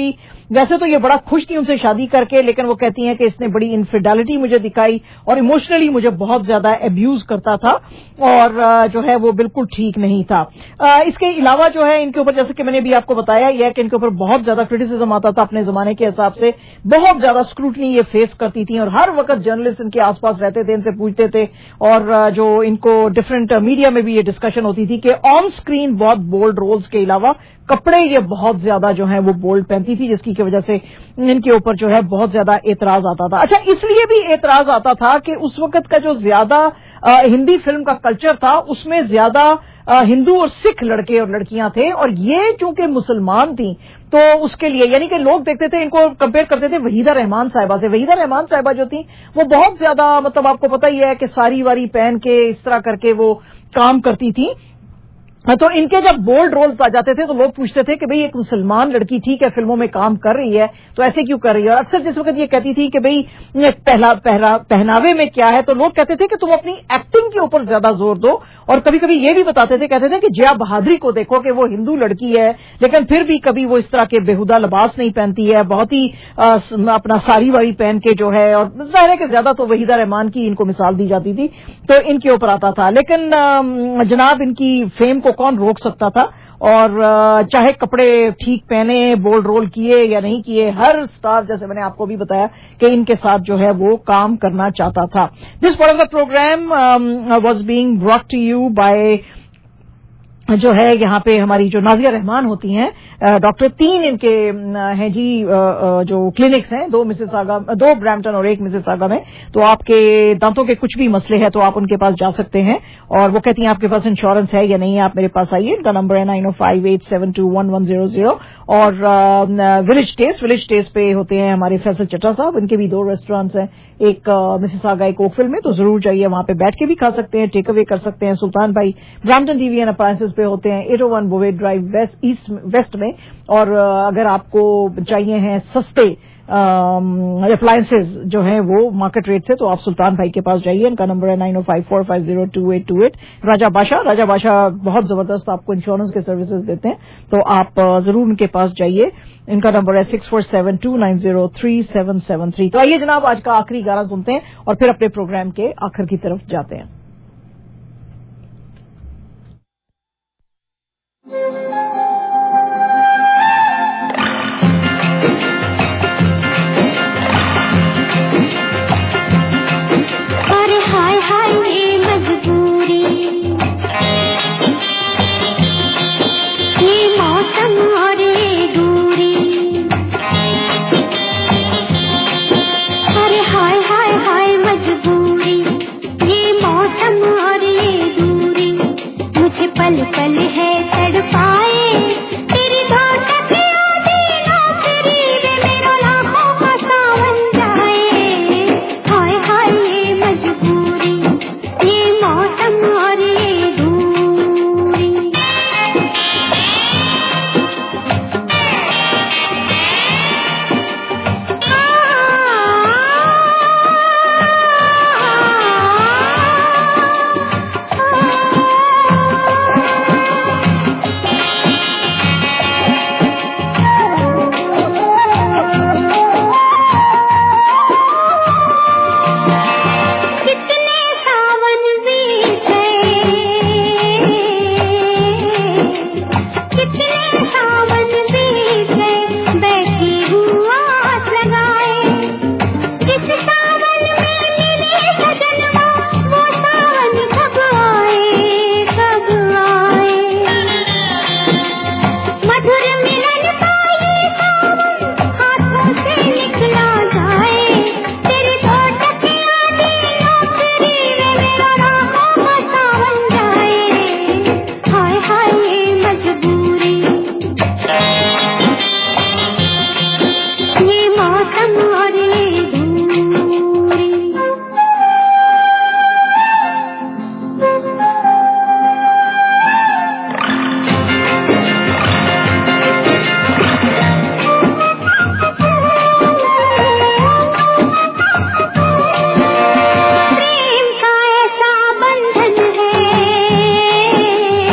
Speaker 14: वैसे तो ये बड़ा खुश थी उनसे शादी करके, लेकिन वो कहती हैं कि इसने बड़ी इनफिडेलिटी मुझे दिखाई और इमोशनली मुझे बहुत ज्यादा एब्यूज करता था और जो है वो बिल्कुल ठीक नहीं था। इसके अलावा जो है इनके ऊपर, जैसे कि मैंने भी आपको बताया, यह कि इनके ऊपर बहुत ज्यादा क्रिटिसिज्म आता था अपने जमाने के हिसाब से, बहुत ज्यादा स्क्रूटनी ये फेस करती थी और हर वक्त जर्नलिस्ट इनके आसपास रहते थे, इनसे पूछते थे और जो इनको डिफरेंट मीडिया में भी ये डिस्कशन होती थी कि ऑन स्क्रीन बहुत बोल्ड रोल्स के अलावा कपड़े ये बहुत ज्यादा जो है वो बोल्ड पहनती थी, जिसकी की वजह से इनके ऊपर जो है बहुत ज्यादा एतराज आता था। अच्छा, इसलिए भी एतराज आता था कि उस वक्त का जो ज्यादा हिंदी फिल्म का कल्चर था उसमें ज्यादा हिंदू और सिख लड़के और लड़कियां थे और ये चूंकि मुसलमान थी तो उसके लिए, यानी कि लोग देखते थे, इनको कंपेयर करते थे वहीदा रहमान साहिबा से। वहीदा रहमान साहिबा जो थी वो बहुत ज्यादा, मतलब आपको पता ही है कि सारी वारी पहन के इस तरह करके वो काम करती थी, तो इनके जब बोल्ड रोल्स आ जाते थे तो लोग पूछते थे कि भाई एक मुसलमान लड़की ठीक है फिल्मों में काम कर रही है तो ऐसे क्यों कर रही है। और अक्सर जिस वक्त ये कहती थी कि भाई पहला पहला पहनावे में क्या है, तो लोग कहते थे कि तुम अपनी एक्टिंग के ऊपर ज्यादा जोर दो। और कभी कभी ये भी बताते थे, कहते थे कि जिया बहादुरी को देखो कि वो हिंदू लड़की है लेकिन फिर भी कभी वो इस तरह के बेहुदा लिबास नहीं पहनती है, बहुत ही आ, अपना साड़ी वाड़ी पहन के जो है, और जाहिर है कि ज्यादा तो वहीदा रहमान की इनको मिसाल दी जाती थी तो इनके ऊपर आता था। लेकिन आ, जनाब इनकी फेम को कौन रोक सकता था, और चाहे कपड़े ठीक पहने, बोल्ड रोल किए या नहीं किए, हर स्टार जैसे मैंने आपको भी बताया कि इनके साथ जो है वो काम करना चाहता था। This part of the programme was being brought to you by जो है यहाँ पे हमारी जो नाजिया रहमान होती हैं, डॉक्टर तीन इनके हैं जी जो क्लिनिक्स हैं, दो मिसिसागा, दो ब्रैम्पटन और एक मिसिसागा में। तो आपके दांतों के कुछ भी मसले हैं तो आप उनके पास जा सकते हैं और वो कहती हैं आपके पास इंश्योरेंस है या नहीं है, आप मेरे पास आइए। इनका नंबर है nine o five eight seven two one one zero zero. और विलेज टेस्ट विलेज टेस्ट पे होते हैं हमारे फैसल चट्टा साहब, इनके भी दो रेस्टोरेंट्स हैं, एक मिसिसागा एक ओकविल में, तो जरूर जाइए, वहां पे बैठ के भी खा सकते हैं, टेक अवे कर सकते हैं। सुल्तान भाई ब्रैम्पटन टीवी एंड अप्लायंसेस पे होते हैं एट ओ वन बोवे ड्राइव वेस्ट ईस्ट वेस्ट में। और अगर आपको चाहिए हैं सस्ते अप्लायंसेज जो हैं वो मार्केट रेट से, तो आप सुल्तान भाई के पास जाइए। इनका नंबर है nine o five four five zero two eight two eight. Raja Badshah Raja बादशाह बहुत जबरदस्त आपको इंश्योरेंस के सर्विसेज देते हैं, तो आप जरूर उनके पास जाइए। इनका नंबर है six four seven two nine zero three seven seven three. तो आइए जनाब आज का आखिरी गाना सुनते हैं और फिर अपने प्रोग्राम के आखिर की तरफ जाते हैं।
Speaker 12: पल पल है तड़पाए तेरी धोटक यादें नौकरी रे मेरा लाखों का सावन जाए। हाय हाय ये मजबूरी, ये मौसम और ये दूरी।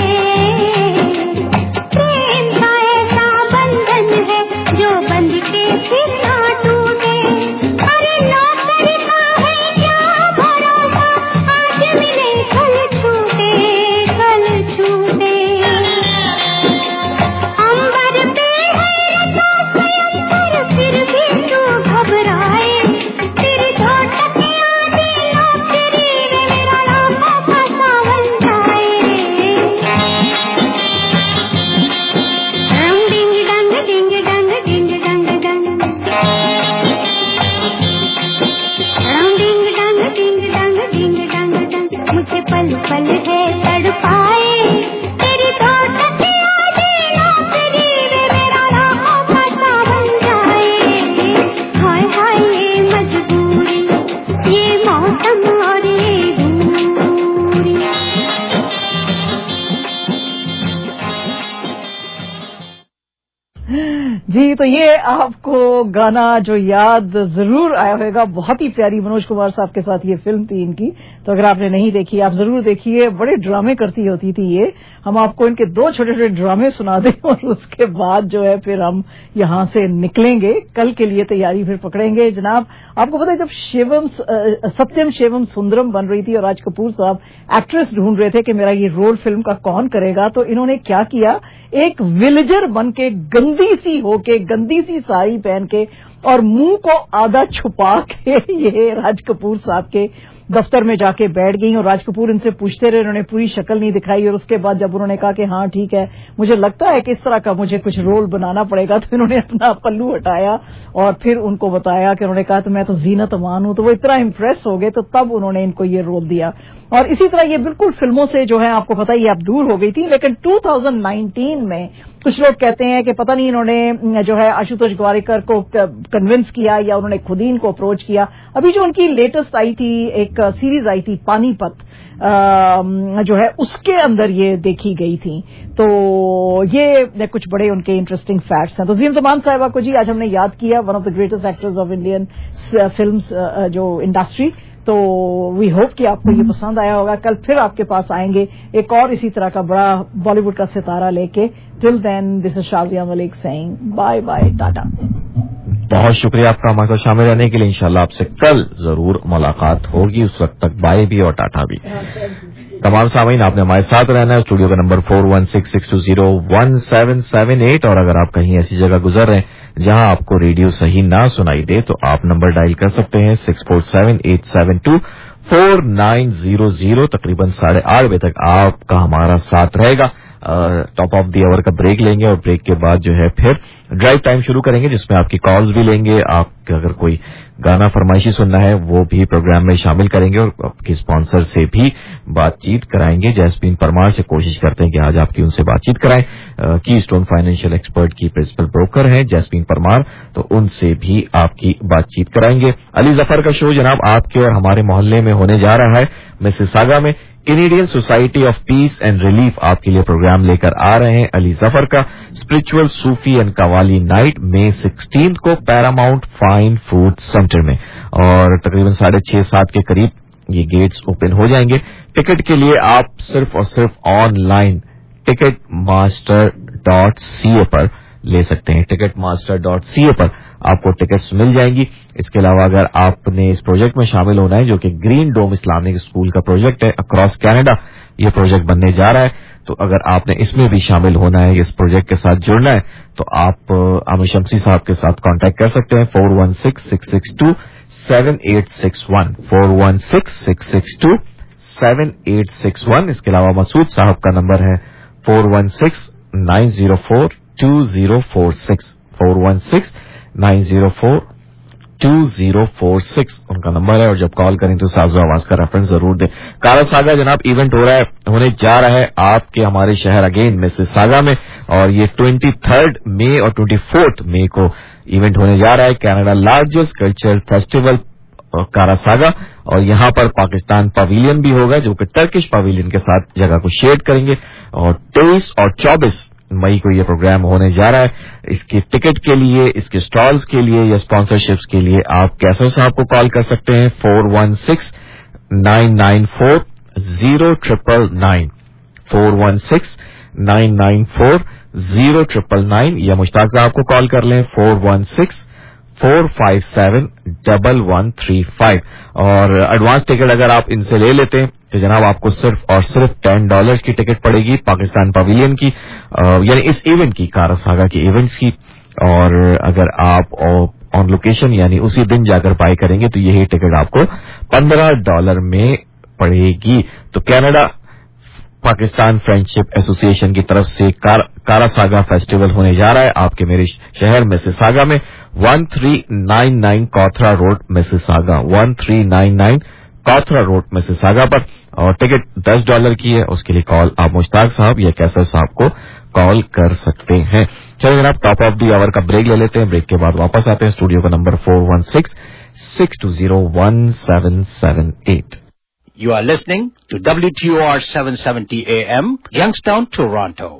Speaker 12: बंध के
Speaker 14: तो ये आपको गाना जो याद जरूर आया होगा, बहुत ही प्यारी मनोज कुमार साहब के साथ ये फिल्म थी इनकी, तो अगर आपने नहीं देखी आप जरूर देखिए। बड़े ड्रामे करती होती थी ये। हम आपको इनके दो छोटे छोटे ड्रामे सुना दें और उसके बाद जो है फिर हम यहां से निकलेंगे, कल के लिए तैयारी फिर पकड़ेंगे। जनाब आपको पता है जब शिवम सत्यम शिवम सुंदरम बन रही थी और राज कपूर साहब एक्ट्रेस ढूंढ रहे थे कि मेरा ये रोल फिल्म का कौन करेगा, तो इन्होंने क्या किया, एक विलेजर बन के गंदी सी होके, गंदी सी साड़ी पहन के और मुंह को आधा छुपा के ये राज कपूर साहब के दफ्तर में जाके बैठ गई। और राज कपूर इनसे पूछते रहे, उन्होंने पूरी शक्ल नहीं दिखाई। और उसके बाद जब उन्होंने कहा कि हाँ ठीक है, मुझे लगता है कि इस तरह का मुझे कुछ रोल बनाना पड़ेगा, तो इन्होंने अपना पल्लू हटाया और फिर उनको बताया कि उन्होंने कहा तो मैं तो जीनत अमान हूं। तो वो इतना इम्प्रेस हो गए, तो तब उन्होंने इनको ये रोल दिया। और इसी तरह ये बिल्कुल फिल्मों से जो है आपको पता ही अब दूर हो गई थी। लेकिन टू थाउजेंड नाइनटीन में कुछ लोग कहते हैं कि पता नहीं इन्होंने जो है आशुतोष गोवारिकर को कन्विंस किया या उन्होंने खुद ही इनको अप्रोच किया। अभी जो उनकी लेटेस्ट आई थी, एक सीरीज आई थी पानीपत, जो है उसके अंदर ये देखी गई थी। तो ये कुछ बड़े उनके इंटरेस्टिंग फैक्ट्स हैं। तो जीनत अमान साहिबा को जी आज हमने याद किया, one of the greatest actors of Indian films जो इंडस्ट्री। तो वी होप कि आपको ये पसंद आया होगा। कल फिर आपके पास आएंगे एक और इसी तरह का बड़ा बॉलीवुड का सितारा लेके। Till then this is Shazia Malik saying bye bye, tata.
Speaker 7: बहुत शुक्रिया आपका हमारे साथ शामिल रहने के लिए। इंशाल्लाह आपसे कल जरूर मुलाकात होगी। उस वक्त तक बाय भी और टाटा भी। तमाम सामीन आपने हमारे साथ रहना है। स्टूडियो का number four one six six two zero one seven seven eight. और अगर आप कहीं ऐसी जगह गुजर रहे हैं जहां आपको रेडियो सही ना सुनाई दे तो आप नंबर डायल कर सकते हैं six four seven eight seven two four nine zero zero. तकरीबन साढ़े आठ बजे तक आपका हमारा साथ रहेगा। टॉप ऑफ दी आवर का ब्रेक लेंगे और ब्रेक के बाद जो है फिर ड्राइव टाइम शुरू करेंगे, जिसमें आपकी कॉल्स भी लेंगे। आप अगर कोई गाना फरमाइशी सुनना है वो भी प्रोग्राम में शामिल करेंगे और आपके स्पॉन्सर से भी बातचीत कराएंगे। जैस्मीन परमार से कोशिश करते हैं कि आज आपकी उनसे बातचीत कराएं। की स्टोन फाइनेंशियल एक्सपर्ट की प्रिंसिपल ब्रोकर हैं जैस्मीन परमार, तो उनसे भी आपकी बातचीत कराएंगे। अली जफर का शो जनाब आपके और हमारे मोहल्ले में होने जा रहा है मिसिसागा में। Canadian society of peace and relief आपके लिए प्रोग्राम लेकर आ रहे हैं। अली जफर का spiritual Sufi and qawwali night में सिक्सटीन को पैरामाउंट फाइन फूड सेंटर में, और तकरीबन साढ़े छह सात के करीब ये गेट्स ओपन हो जाएंगे। टिकट के लिए आप सिर्फ और सिर्फ online Ticketmaster dot C A पर ले सकते हैं। Ticketmaster dot C A पर आपको टिकट्स मिल जाएंगी। इसके अलावा अगर आपने इस प्रोजेक्ट में शामिल होना है, जो कि ग्रीन डोम इस्लामिक स्कूल का प्रोजेक्ट है, अक्रॉस कनाडा ये प्रोजेक्ट बनने जा रहा है, तो अगर आपने इसमें भी शामिल होना है, इस प्रोजेक्ट के साथ जुड़ना है, तो आप आमिर शमसी साहब के साथ कांटेक्ट कर सकते हैं four one six six six two seven eight six one four one six six six two seven eight six one. इसके अलावा मसूद साहब का नंबर है four one six nine zero four two zero four six four one six nine zero four two zero four six उनका number है। और जब call करें तो साजो आवाज का रेफरेंस जरूर दें। कारा सागा जनाब इवेंट हो रहा है, होने जा रहा है आपके हमारे शहर अगेन मिसिसागा में, और ये ट्वेंटी थर्ड मई और ट्वेंटी फोर्थ मई को इवेंट होने जा रहा है। Canada largest cultural festival Carassauga, और यहां पर पाकिस्तान पवेलियन भी होगा जो कि टर्किश पवेलियन के साथ जगह को शेयर करेंगे। और तेईस और चौबीस मई को ये प्रोग्राम होने जा रहा है। इसकी टिकट के लिए, इसके स्टॉल्स के लिए या स्पॉन्सरशिप्स के लिए आप कैसर साहब को कॉल कर सकते हैं four one six nine nine four zero triple nine four one six nine nine four zero triple nine, या मुश्ताक साहब को कॉल कर लें four one six four five seven double one three five. और एडवांस टिकट अगर आप इनसे ले लेते हैं तो जनाब आपको सिर्फ और सिर्फ टेन डॉलर्स की टिकट पड़ेगी पाकिस्तान पवेलियन की, यानी इस इवेंट की, कारासागा की इवेंट्स की। और अगर आप ऑन लोकेशन यानी उसी दिन जाकर बाय करेंगे तो यही टिकट आपको पंद्रह डॉलर में पड़ेगी। तो कनाडा पाकिस्तान फ्रेंडशिप एसोसिएशन की तरफ से कार, कारासागा फेस्टिवल होने जा रहा है आपके मेरे शहर मिसिसागा में, one three nine nine Cawthra road Mississauga, one three nine nine Cawthra road Mississauga पर। और टिकट दस डॉलर की है। उसके लिए कॉल आप मुश्ताक साहब या कैसर साहब को कॉल कर सकते हैं। चलिए जनाब टॉप ऑफ दी आवर का ब्रेक ले लेते हैं। ब्रेक के बाद वापस आते हैं। स्टूडियो का number four one six six two zero one seven seven eight.
Speaker 16: You are listening to W T O R seven seventy A M, Youngstown, Toronto.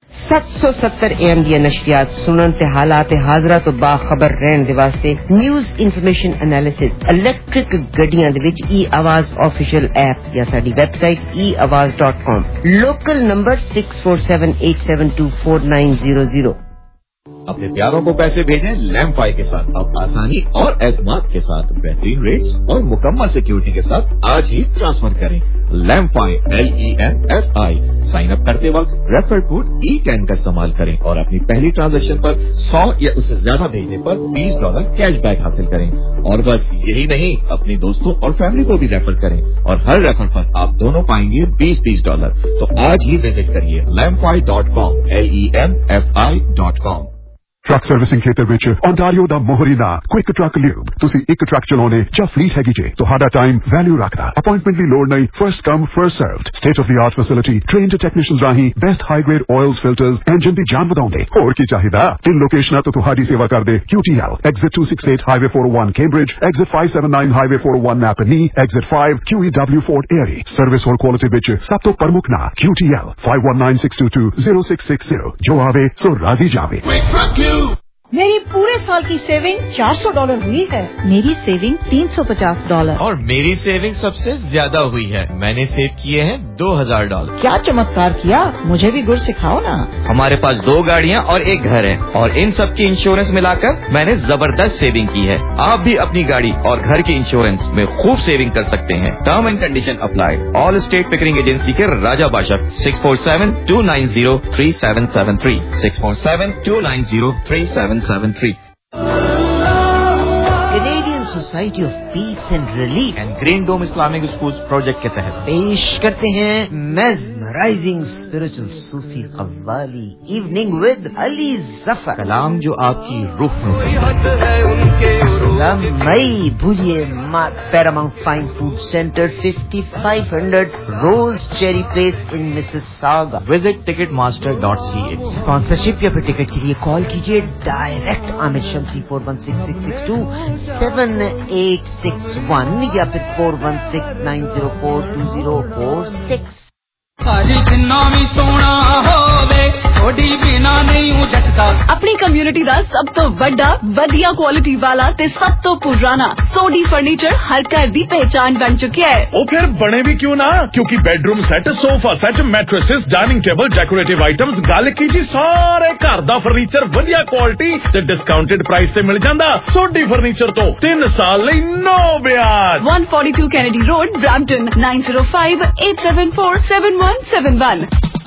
Speaker 3: سات سو ستر ایم دیا نشریات سنن تے حالات حاضرہ تو باخبر رہن دے واسطے نیوز انفارمیشن انالیسس الیکٹرک گڈیاں دے وچ ای آواز آفیشیل ایپ یا ساڈی ویب سائٹ ای Awaz dot com. Local number six four seven eight seven two four nine zero zero.
Speaker 4: اپنے پیاروں کو پیسے بھیجیں لیم فائی کے ساتھ. اب آسانی اور اعتماد کے ساتھ بہترین ریٹس اور مکمل سیکیورٹی کے ساتھ آج ہی ٹرانسفر کریں. LemFi L E M F I sign up کرتے وقت ریفر کوڈ ای ٹین کا استعمال کریں اور اپنی پہلی ٹرانزیکشن پر سو یا اس سے زیادہ بھیجنے پر بیس ڈالر کیش بیک حاصل کریں. اور بس یہی نہیں، اپنی دوستوں اور فیملی کو بھی ریفر کریں اور ہر ریفر پر آپ دونوں پائیں گے بیس بیس ڈالر. تو آج ہی وزٹ کریے LemFi dot com L E M F I dot com.
Speaker 5: Truck servicing ਖੇਤਰ ਵਿੱਚ ਓਨਟਾਰੀਓ ਦਾ ਮੋਹਰੀਨਾ ਕੁਇਕ ਟਰੱਕ ਲਿਊਬ. ਤੁਸੀਂ ਇੱਕ ਟਰੱਕ ਚਲਾਉਣੇ ਜਾਂ ਫਲੀਟ ਹੈਗੀ ਜੇ, ਤੁਹਾਡਾ ਟਾਈਮ ਵੈਲਿਊ ਰੱਖਦਾ. ਅਪਾਇੰਟਮੈਂਟ ਦੀ ਲੋੜ ਨਹੀਂ, first come first served. State of the art facility, trained technicians ਰਾਹੀਂ best high grade oils filters, engine ਦੀ ਜਾਨ ਵਧਾਉਂਦੇ. ਹੋਰ ਕੀ ਚਾਹੀਦਾ? ਤਿੰਨ ਲੋਕੇਸ਼ਨਾਂ ਤੋਂ ਤੁਹਾਡੀ ਸੇਵਾ ਕਰਦੇ Q T L, exit two six eight highway four oh one Cambridge, exit five seven nine highway four oh one Napanee, exit five Q E W Fort Erie. Service ਹੋਰ ਕੁਆਲਿਟੀ ਵਿੱਚ ਸਭ ਤੋਂ ਪ੍ਰਮੁੱਖ ਨਾਂ Q T L five one nine six two two zero six six zero. ਜੋ ਆਵੇ ਸੋ ਰਾਜ਼ੀ ਜਾਵੇ.
Speaker 14: میری پورے سال کی سیونگ چار سو ڈالر ہوئی ہے.
Speaker 6: میری سیونگ تین سو پچاس ڈالر.
Speaker 7: اور میری سیونگ سب سے زیادہ ہوئی ہے. میں نے سیو کیے ہیں دو ہزار ڈالر.
Speaker 14: کیا چمتکار کیا، مجھے بھی گر سکھاؤ نا.
Speaker 7: ہمارے پاس دو گاڑیاں اور ایک گھر ہے اور ان سب کی انشورنس ملا کر میں نے زبردست سیونگ کی ہے. آپ بھی اپنی گاڑی اور گھر کی انشورنس میں خوب سیونگ کر سکتے ہیں. Term and condition apply. Allstate Pickering agency کے Raja Basha. Six four seven two nine zero three seven seven three six four seven two nine zero three seven seven three.
Speaker 3: Canadian society of peace and relief
Speaker 7: and green dome Islamic schools project کے تحت
Speaker 3: پیش کرتے ہیں mesmerising spiritual Sufi qawwali evening with Ali Zafar.
Speaker 7: کلام جو آپ کی روح
Speaker 3: مئی بھولیے paramount fine food centre fifty five hundred Rose Cherry place in Mississauga.
Speaker 7: Visit Ticketmaster dot C H.
Speaker 3: Sponsorship یا پھر ٹکٹ کے لیے کال کیجیے direct Aamir Shamsi four one six six six two seven eight six one یا پھر four one six nine zero four two zero four six.
Speaker 8: اپنی community دا سب تو بڑا ودیا کوالٹی والا تے سب تو پرانا سوڈی فرنیچر ہر گھر دی پہچان بن چکا ہے.
Speaker 9: وہ پھر بنے بھی کیوں نہ، کیونکہ bedroom set, sofa set, mattresses, dining table, decorative items, گل کی سارے گھر دا فرنیچر ودیا کوالٹی تے ڈسکاؤنٹڈ پرائس تے مل جاندا. سوڈی فرنیچر تو تین سال لئی نو بیاج.
Speaker 8: One forty two Kennedy road Brampton nine zero five eight seven four seven one seven one.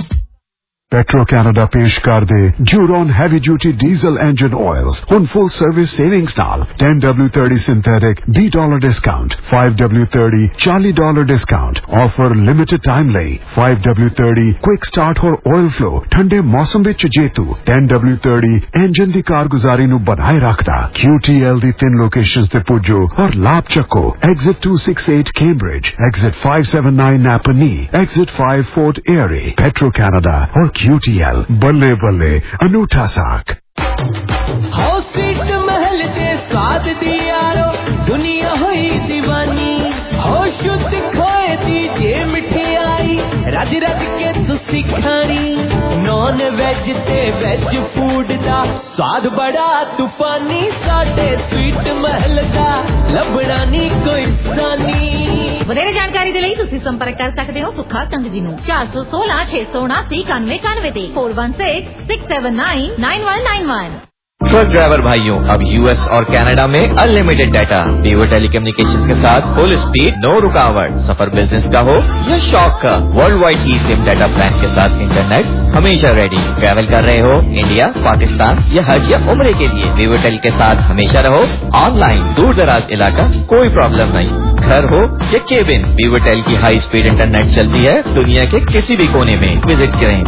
Speaker 5: Petro Canada پیش کر دے Duron heavy duty diesel engine oils ہن فل سروس سیونگز نال ten W thirty synthetic B dollar discount five W thirty چالی dollar discount offer limited time لئی five W thirty quick start اور oil flow ٹھنڈے موسم وچ جیتو ten W thirty engine دی کارگزاری نو بنائے رکھدا. کیو ٹی ایل دی تین لوکیشنز تے پجو اور لاب چکو. Exit two six eight Cambridge, exit five seven nine Napanee, exit five Fort Erie. Petro Canada اور Q T L Balle Balle انوٹھا ساک.
Speaker 1: ہاؤس سیٹ محل کے ساتھ دیارو دنیا ہوئی دیوانی ہو شد کھائے دیجیے مٹھائی رج رج کے تسی کھانی نان ویج تے ویج فوڈ دا سواد بڑا طوفانی ساڈے سویٹ محل دا لبنا نہیں کوئی ثانی.
Speaker 6: ਵਧੇਰੇ ਜਾਣਕਾਰੀ ਦੇ ਲਈ ਤੁਸੀਂ ਸੰਪਰਕ ਕਰ ਸਕਦੇ ਹੋ ਸੁੱਖਾ ਕੰਗ ਜੀ ਨੂੰ ਚਾਰ ਸੌ ਸੋਲਾਂ ਛੇ ਸੌ ਉਨਾਸੀ ਇਕਾਨਵੇਂ ਇਕਾਨਵੇਂ ਤੇ four one six six seven nine nine one nine one.
Speaker 7: Truck driver بھائیوں اب یو ایس اور کینیڈا میں unlimited data Beaver telecommunication کے ساتھ فل اسپیڈ نو رکاوٹ. سفر بزنس کا ہو یا شوق کا, worldwide e SIM data plan کے ساتھ انٹرنیٹ ہمیشہ ریڈی. ٹریول کر رہے ہو انڈیا, پاکستان یا حج یا عمرے کے لیے بیور ٹیلی کے ساتھ ہمیشہ رہو آن لائن. دور دراز علاقہ کوئی پرابلم نہیں, گھر ہو یا کیبن, بیور ٹیل کی ہائی اسپیڈ انٹرنیٹ چلتی ہے دنیا کے کسی بھی کونے میں. وزٹ کریں